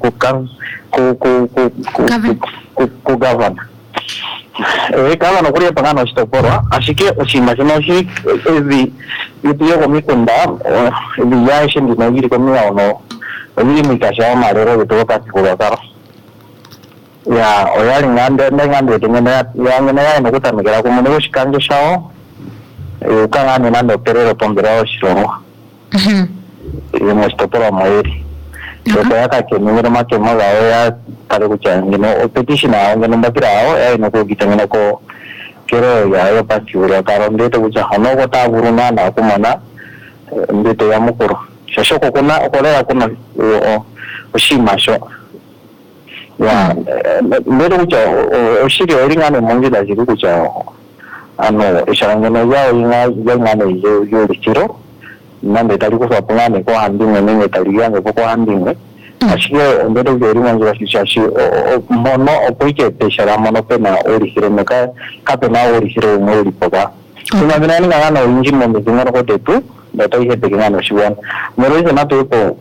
gavan. Kala no kuya pangano sto porwa, asik ke usimashino shi itu yo kami kunda ya shin di nagiri kami ono ini mikasya marero itu kasih kurakar ya oyari ngande dengan yang ngene no kuta mikira ko mono shikanje shao kanga nando perero pondero shiro imo sto porwa moiri so kaya ka ke numero ma ke mo ga ya tare ku changino o petition a ngene mbakira o no ko gitangina ko kero ya yo pasiura karon de to uja hano ko ta buruna na ko mana de to yamukuro shashoko kuna okolera kuna o shimasho ya mero uja o shiri oringa ne mongi da jiru uja ano ishangana ya inga ne yo lichiro nande tari ko sapanga ne ko handinga ne tari ya ko handinga así que ndero geri mangi bashishi mono opoike peshara mono pena origiro meka kapena origiro mo ripoga kuna gana nga na injin mo ngino ko tetu data ihe tegina no shiwan mero ise na to po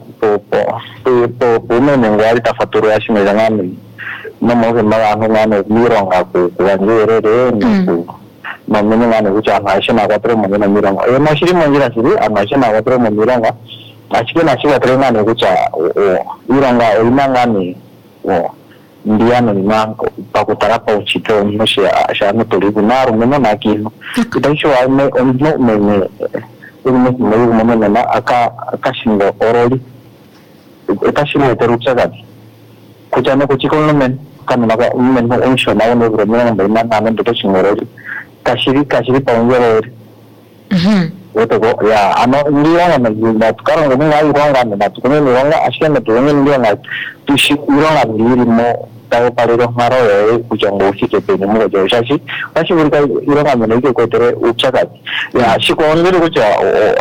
me ngari ta faturo yashi me ngani no mo ke ma ano ngano mironga ko wanjere re no me ngani ucha na shina ka pro mo ngana mironga e ma shiri mo ngira shiri ama shina ka pro mo mironga asike na shiwa trena ne kucha iranga olimangani ndiano ni mango pakutarapa uchito mmoshi ashano tulivu naru meno na kino kitaisho ame onno mene na akashingo oroli ekashino terucha gadi kuchane kuchikono men kanaka men onsho na ono bromena mbena na ndo chingoroli kashiri pa ongerori itu kok ya ano dia nggak sekarang ini nggak uang kan tapi ini uangnya aslinya betul ini dia nggak tuh uang nggak diri mau tahu paling ngaro ya ujung bosi kepengen mau jauh sih pasti mereka uang nggak menaiki kau terus ucap ya si kawan itu kuca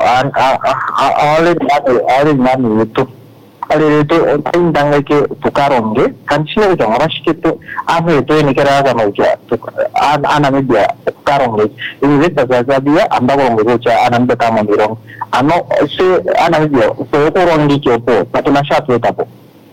awalnya itu kali itu tentang lagi bukaron deh kan sih udah orang sih itu apa itu ini kira kira mau ucap anak dia bukaron deh ini saja dia anda kalau mau ucap anak pertama birong ano si anak dia so orang di Kyoto tapi nasihat kita po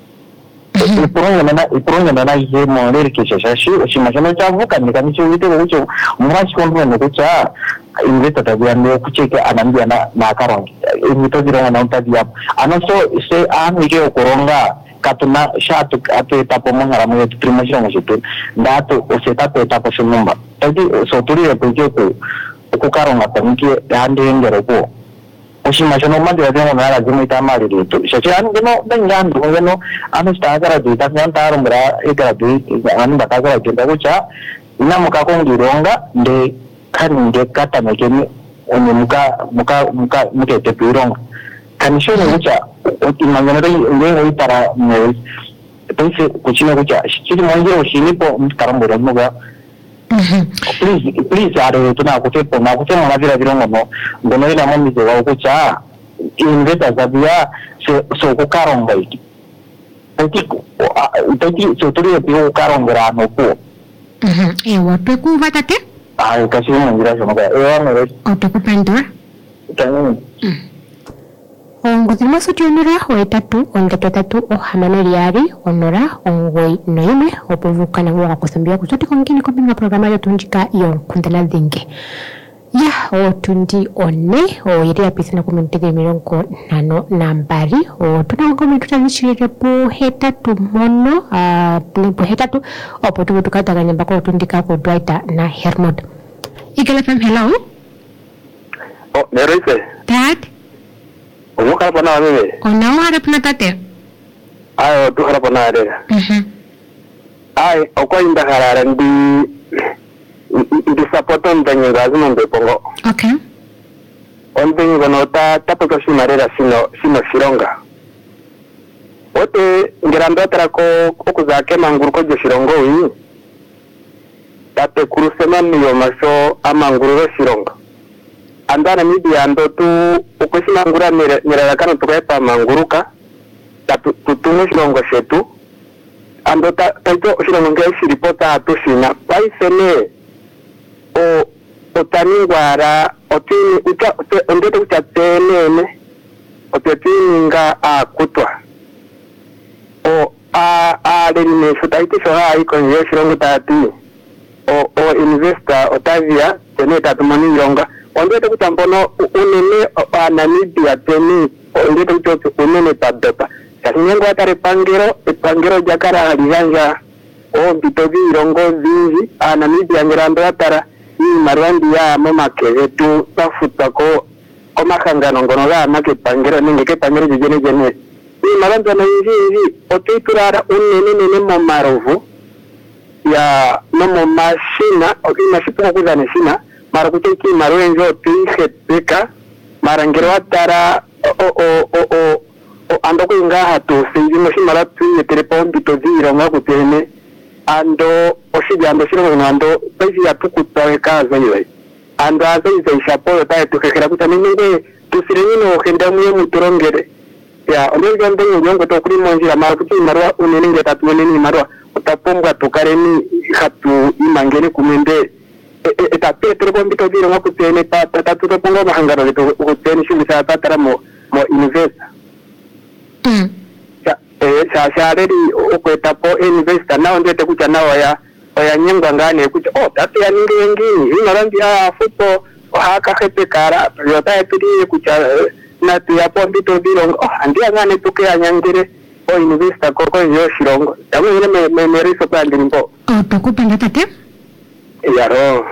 ipurong na ihe mo leri kisha shi ushimashano chavu kan kami chuite ucho murashi konwe no kucha investa tabia ndio kucheke anambia na karon imito dirong na untadia ano so se ike okoronga katuna shatu ate tapo mongara mo trimasho mo situ ndato oseta pe tapo shumumba tadi so turi e puje ko karonga tanki hande ngero ko ushimashano mandi ya dengo na lazima itamali ditu shachani no dangandu ngono anu stagara dita nyantaro mbra igadi anu bakagara dita kucha namuka kongironga nde kaninde kata mekeni onye muka tepirong kanisho kucha otimangana nde itara Entonces, kuchina kucha, chini mwanjiro ushinipo mkarambura mga. Please, are tuna kutepo na kutema na vila vilongo ngono ila mamize wa kucha inveta zabia so kukaromba iki. Tati so tuli pio kukarombera no ko. Ewa peku vatate? Kasi mwanjira so mga. Ewa mere. Otokupendwa? Tani. Ongothima sotionora hoetatu ongeto tatu ohamaneriari onora ongoi noime opovuka na ngwa kusambia kusoti kongini kompinga programa ya tunjika iyo kundala dhingi ya otundi one oiria pisina kumentege mirongo nano nambari tunawanga mituta nishirire po hetatu mono po hetatu opotu tukata kanyamba kwa otundika kwa Dwighter na Hermod Eagle FM. Hello Neroise Dad Umuka hapa na wewe. Ona harap na tate. Ayo tu harap na wewe. Ay, ako inda hararan di support on benye gazi mbe pongo. Okay. On benye gonota tapo ko shimarera sino shironga. Ote ngerando trako okuzake manguru ko je shirongo wi. Tate kurusema niyo maso amanguru shironga. Andana midi ando tu ukushima ngura mirakano tukaipa manguruka tutumu shirongo shetu ando taito shirongo ngai shiripota atushina paisene otaningwara otini ondete kuchatenene otini nga akutwa aleninesho taiti shoha iko nje shirongo tati investor otavia tene tatumani yonga ondete kutambono unene Namibia teni ondete kutoto unene padota sakinyengo atare pangero jakara halijanja bitogi irongo zinji Namibia ngerando atara hii marwandi ya mama kevetu tafuta ko makangano ngono ga make pangero ninge ke pangero jene hii marwandi na inji otiturara unene momarovu ya nomo mashina mashina kuzane shina mara kuteki maruenjo tihepeka mara ngero atara ando kuinga hatu sejimo shimara tuye telepo mbito ziro nga kutene ando oshidi ando shiro ngando pesi ya tukutawe kaza yiwe ando aza iza ishapo tae tukekera kutanimende tusirenyino henda muye muturongere ya ondo jambe nyongo tokuri monjira mara kuti marwa unenenge tatu uneni marwa utapombwa tukareni hatu imangene kumende tapi terkompito diro ngakutene tatu topongo mahangaro leto kutene shuli sa tatara mo invest shari okwetapo investor na ondete kucha na oya nyengwa ngane kucha tatu ya ngini inarangi football haka hepe kara yota etiri kucha na tuyapo mbito diro andia ngane tuke anyangire investor koko yo shirongo tabu ile memeriso kwa ndimbo tukupenda tate yaro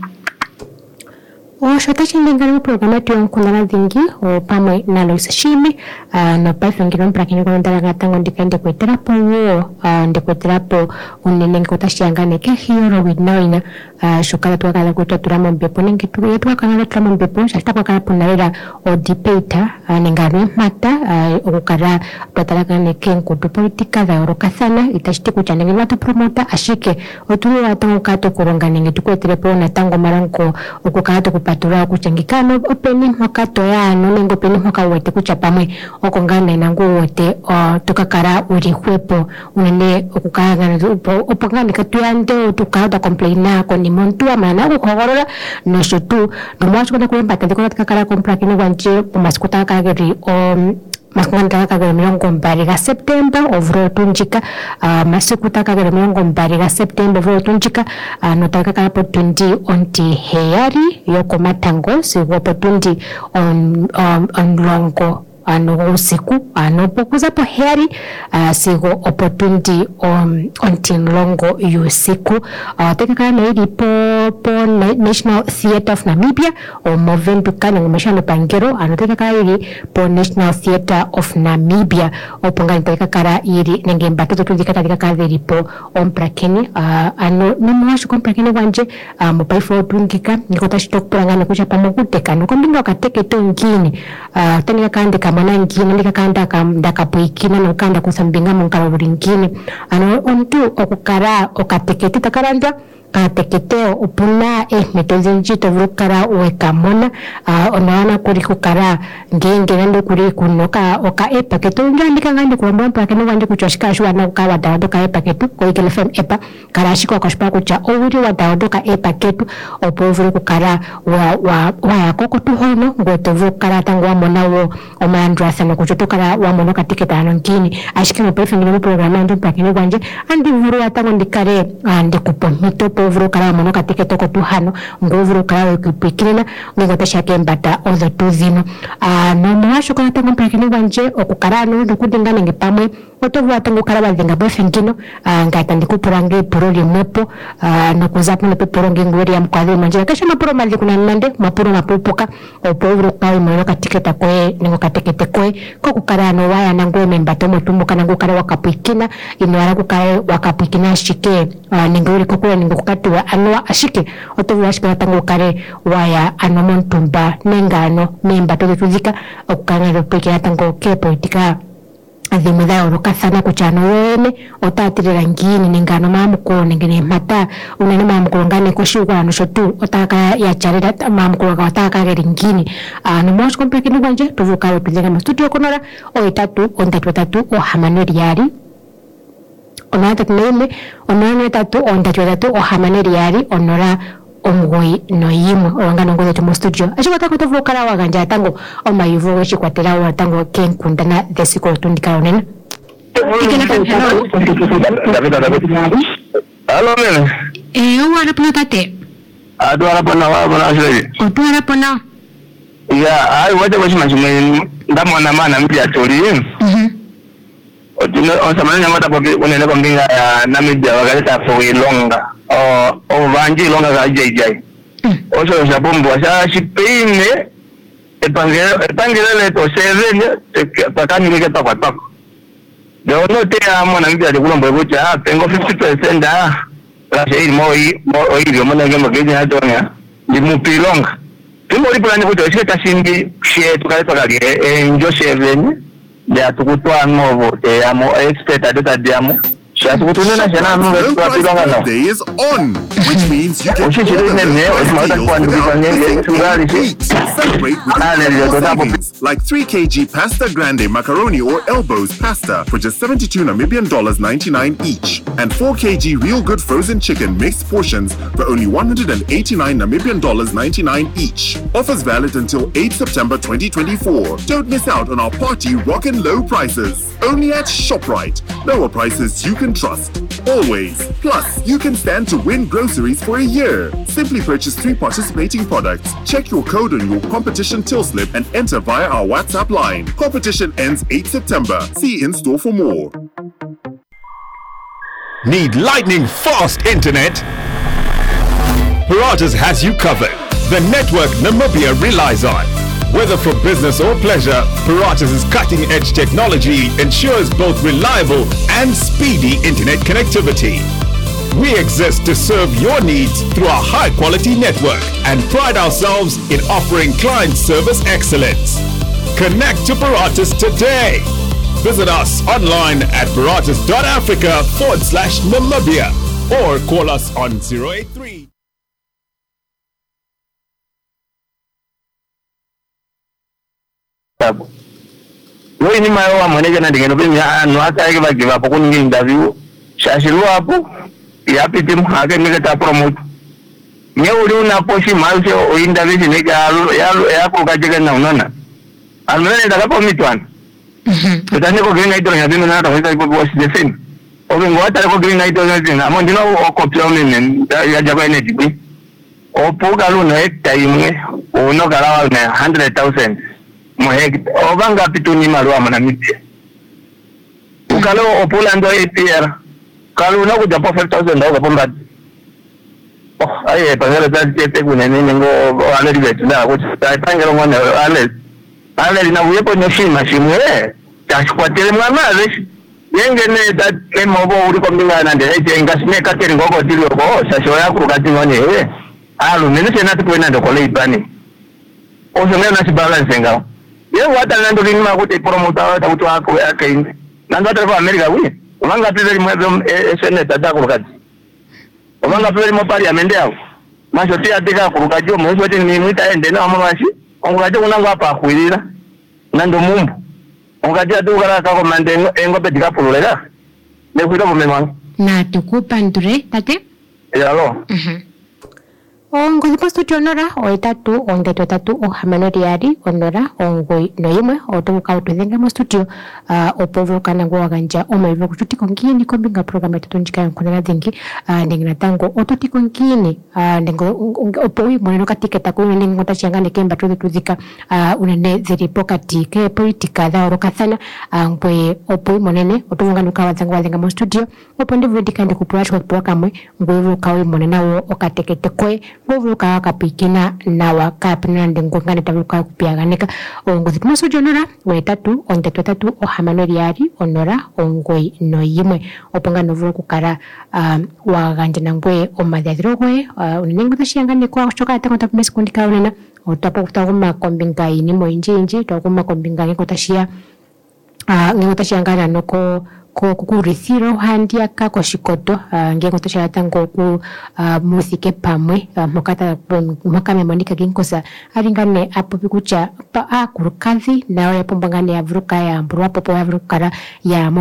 shota chindengana programa tu kundana dhingi pamwe na Lois Shime no paifu ngiro mprakini kwa ndala tango ndikende kweterapo ndikwetrapo unene ngotashangane ke hero with noina shokala twakala kutotulamo mbepo ningi twakala tulamo mbepo shatapo kala punalera o debata nengane mata okukara twatalakane kenko to politika za orokasana itashiti kuchanenge mata promota ashike otulu watango kato kurongane ngitukwetrapo na tango maranko okukato patura kuchangikano openi mwakato ya nunengo peni mwaka wete kuchapamwe okongana inangu wote tukakara uri huepo unene okukagana opongani katuyande tukada complaina koni montua mana kukhogorora no shotu nomwacho kuna kuembata ndikona tukakara kompra kini wanche pumasikuta kageri maskwanda kagere mirongo mbari ga September ovro tunjika masikuta kagere mirongo mbari ga September ovro tunjika notaka kapo 20 onti heyari yoko matango sigopo 20 on longo usiku pokuza po heri sigo opportunity on longo usiku teka na hili po National Theatre of Namibia o moventu kana ngumeshano pangero anoteka hili po National Theatre of Namibia opongani teka kara hili nenge mbatoto tundika katika kadhiri po omprakeni nimwashu komprakeni wanje mopaifo tundika nikota shitok purangana kucha pamukuteka nukombinga wakateke to ngini tanika kandika mwana ngine ndikakanda ndakapoikina nokanda kusambinga munkalo bulingine ano ontu okukara okatekete takaranda kateketeo upuna metozi njito vrukara uwekamona onawana kuri kukara ngenge nande kuri kunoka oka paketu ngandika ngandi kuambwa pakeno ngandi kuchoshika shwa na ukawa dawodo ka paketu ko Eagle FM epa karashiko akashpa kucha owuri wa dawodo ka paketu opovuri kukara wa yakoko tuhono ngoto vrukara tangwa mona wo omandra sana kuchotokara wa mona katiketa anonkini ashike mo perfect ngino programa ndo pakeno gwanje andi vuru atango ndikare andi kupomito povuru kala mono katiketa ko tuhano ngovuru kala kupikirina ngota shake mbata ozo tuzino no mwasho kana tango pakeno gwanje okukara no ndikudingana ngepamwe otovu atango kala bazinga bofengino ngata ndikupurange poroli mopo no kuzapo no peporonge ngori ya mkwalo manje kasha maporo mali kuna nande maporo mapopoka opovuru kala mono katiketa ko ngo katikete ko kukara no waya nango membato motumbuka nango kala wakapikina inwara kukara wakapikina shike ningori kokula ningokatiwa anwa ashike otovu ashika tango kare waya anomontumba nengano membato tuzika okukana ropeke tango ke politika azimudao rokasana kuchano wene otatirira ngini ningano mamuko ningene mata unene mamuko ngane koshugwa no shotu otaka ya charira mamuko wataka gere ngini no mos kompeke ni gwanje tuvuka tuzinga mu studio konora o itatu ondatu tatu o hamaneri yari onata tunene onane tatu ondatu tatu o hamaneri yari onora omgoi no yimwe orangana ngoza tu studio ashikota kutovukala waganja tango omayivo wechikwatela wa tango kenkundana desiko tundika onena Hello nene wala pona tate adwara pona wa ashiri odwara pona ya ai wete wachimachime ndamona mana mpya tori otino osamanya ngata boke onene konginga ya namibia wakaleta foilonga o vanji longa ga jai oso ya bombo sa shipine epangele to seven pakani ngeke pakwa de ono te amo na mbia de kulombo bocha tengo 50% la sei moi oirio mona ngemo keje na tonya di mupilonga timo lipulani kuti oshika shingi shie tukaleta njo seven de atukutwa novo te amo expert adota diamo. Day is on, which means you can order celebrate with savings like 3 kg pasta grande macaroni or elbows pasta for just $72 Namibian $99 each, and 4 kg real good frozen chicken mixed portions for only $189 Namibian $99 each. Offers valid until 8 September 2024. Don't miss out on our party rockin' low prices. Only at ShopRite. Lower prices you can trust. Always. Plus, you can stand to win groceries for a year. Simply purchase 3 participating products. Check your code on your competition till slip and enter via our WhatsApp line. Competition ends 8 September. See in store for more. Need lightning fast internet? Paratus has you covered. The network Namibia relies on. Whether for business or pleasure, Paratus' cutting-edge technology ensures both reliable and speedy internet connectivity. We exist to serve your needs through our high-quality network and pride ourselves in offering client service excellence. Connect to Paratus today. Visit us online at paratus.africa/Namibia or call us on 083. Yo ni mayo wa mwenege na dingeno bimi no ata yake ba give up ko ni interview shashiru hapo yapi timu hake mile ta promote nye uli una poshi malse o interview ni ga ya ko gajega na unana almene daga po mitwan tutani ko green night ya bimi na ta ko was the same o bingo ata ko green night na zina amo ndino o kopio minen ya jaba ne tibi o puga lu na time o no gala na 100,000 obanga pituni malwa Namibia ukalo opula ndo APR kalu na kuja po 5,000 ndo bomba aye pangela tete kunene ngo ale dibetu na ko pangela ngone ale na uyepo nyoshima shimwe tashikwatele mwana leshi yengene that emobo uri kombingana nde engasine kateri ngoko tilio ko shasho yakuru kati ngone alu nene sena tukwena ndo kole ibani osengena na balance ngao Ye wata nando rinma kuti promota wata kuti wako yake. Nando hata kwa Amerika wini. Umanga pili mwezo seneta dako wakati. Umanga pili mwa parliament yao. Mashotia atika kurukajo mwezi wati ni mwita ende na wamawashi. Ongukajo unangu hapa kuilira. Nando mumbu. Ongukajo atu kala kako mande engo petika pululega. Nekuita kumemang. Na tukupa ndure, tate? Yalo. Ongo zipastu chonora, oitatu, ongeto tatu, ohamano diari, onora, ongoi noimwe, otoku kautu zenga mo studio, opovu kanangu waganja, omaivu kututi kongini, kombinga programa tutunjika yonkunana zingi, nengina tango, ototi kongini, nengo, opoi, moneno katika taku, nengo tachangane kemba tuzika, unene ziripo katike, politika, dha oroka sana, opoi monene, otovu nganuka wazenga mo studio, oponde vudika ndi kupurashi kwa kupura kamwe, ngoivu kawi monena wo, okatekete kwe, ngovuka kapikina nawa kapina ndengongane tavuka kupiaganeka ongozi kuma sojonora wetatu ongeto tatu ohamano diari onora ongoi noyimwe oponga novuro kukara waganje nangwe omadhadhiro gwe unengo tashiyangane kwa kuchoka atango tapumesi kundika unena otapo kutaguma kombinga ini moinji taguma kombinga ngeko tashiya ngeko tashiyangana noko kukurithiro handi aka koshikoto ngengo toshatango ku musike pamwe mokame monika ginkosa aringane apo bikucha pa akurukazi nayo yapombangane ya vuruka ya mbruwa popo ya vurukara ya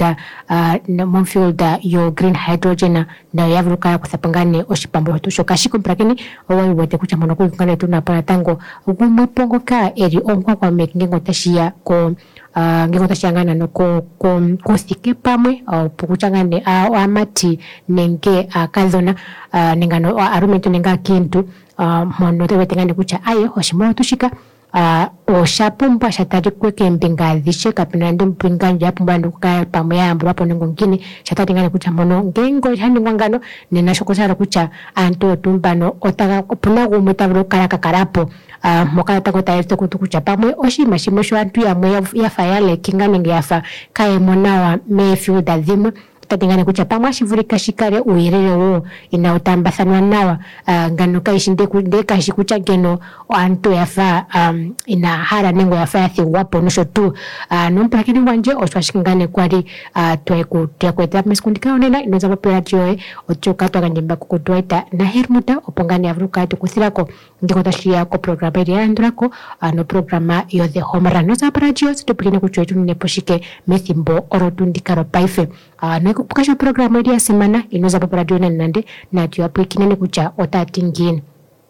monfielda yo green hydrogen na ya vuruka kusapangane oshipambo tushoka shikumprakeni owayi wote kucha mono kungane tunapana tango gumwepongoka eri onkwa kwa mekingengo tashiya ko ngengo tashangana no ko sike pamwe pukuchangane amati nenge akazona nengano arumeto nenga kintu mono tewetengane kucha ayo oshimo tushika oshapumba shatari kweke mbingazi sheka pinande mpinganje yapumba nduka pamwe ya ambu wapo nengo ngini shatari ngane kucha mono ngengo hani ngwangano nena shokosara kucha anto tumbano otaka puna gumwetavuro karapo mokana tako taerto kutukucha pamwe oshima shimo shwa antu ya mwe ya fayale kingane nge yafa kae monawa mefiu dazimwe tatingane kucha pamwe shivurika shikare uirere wo inaotambasanwa nawa ngano kaishinde kundeka shikucha geno antu yafa ina hara nengo yafa yathi wapo nusho tu numpakini wanje oswashikingane kwari tuyakweta meskundika onena inoza papera joe ochoka twagandimba kukutuwaita na hermuta opongani avruka tukusirako ndiko tashiya ko programa iri yandrako no programa yo the home run noza para jio situpikine kuchoetu neposhike methimbo orotundikaro paife Pukasha programa iri ya semana inoza papara jio nande na tuyapuikine nekucha otatingine.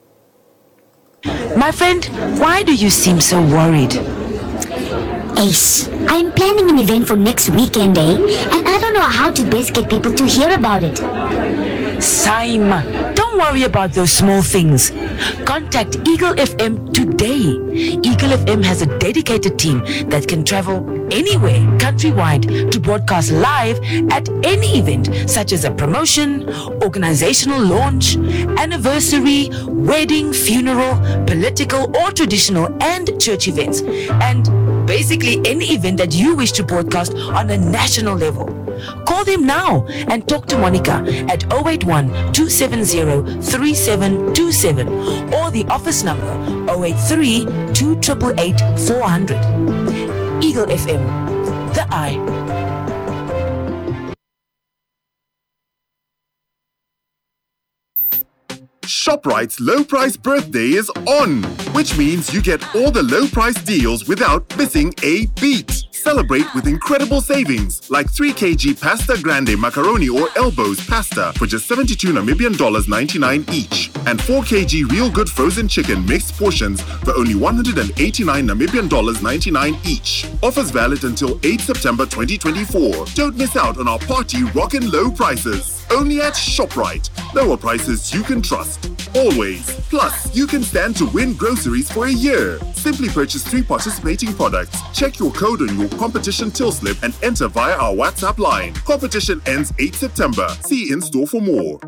My friend, why do you seem so worried? Ace, I'm planning an event for next weekend, and I don't know how to best get people to hear about it. Saima, don't worry about those small things. Contact Eagle FM today. Eagle FM has a dedicated team that can travel anywhere countrywide to broadcast live at any event, such as a promotion, organizational launch, anniversary, wedding, funeral, political or traditional and church events, and basically any event that you wish to broadcast on a national level. Call them now and talk to Monica at 081-270-3727 or the office number 083-2888-400. Eagle FM, the eye. ShopRite's low price birthday is on, which means you get all the low price deals without missing a beat. Celebrate with incredible savings like 3 kg Pasta Grande macaroni or elbows pasta for just 72 Namibian dollars 99 each, and 4 kg Real Good frozen chicken mixed portions for only 189 Namibian dollars 99 each. Offers valid until 8 September 2024. Don't miss out on our party rockin' low prices. Only at ShopRite. Lower prices you can trust. Always. Plus, you can stand to win groceries for a year. Simply purchase 3 participating products. Check your code on your competition till slip and enter via our WhatsApp line. Competition ends 8 September. See in store for more.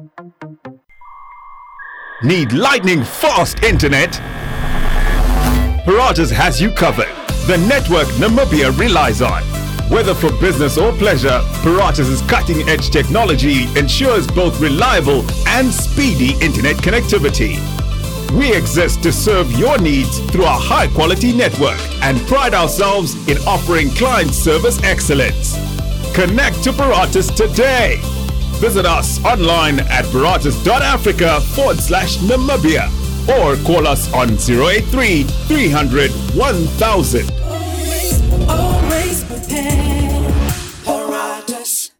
Need lightning fast internet? Paratus has you covered. The network Namibia relies on. Whether for business or pleasure, Paratus' cutting-edge technology ensures both reliable and speedy internet connectivity. We exist to serve your needs through our high-quality network and pride ourselves in offering client service excellence. Connect to Paratus today. Visit us online at paratus.africa/Namibia or call us on 083 300 1000. Always prepared. Paratus.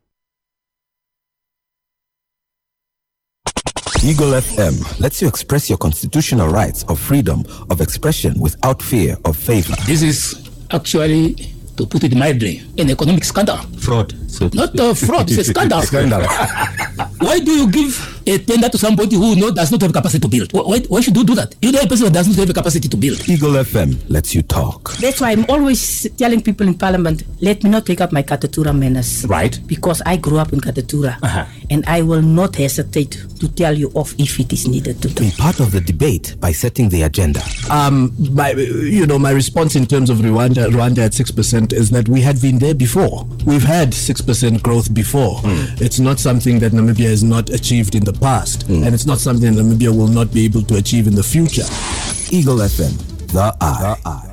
Eagle FM lets you express your constitutional rights of freedom of expression without fear of favor. This is actually, to put it mildly, an economic scandal. Fraud. Not fraud, it's a scandal. Why do you give a tender to somebody who does not have capacity to build? Why should you do that? You're the person that does not have the capacity to build. Eagle FM lets you talk. That's why I'm always telling people in Parliament, let me not take up my Katatura manners. Right. Because I grew up in Katatura. And I will not hesitate to tell you off if it is needed to do. Be part of the debate by setting the agenda. My response in terms of Rwanda at 6% is that we had been there before. We've had 6% growth before. It's not something that Namibia has not achieved in the past, and it's not something Namibia will not be able to achieve in the future. Eagle FM, the eye.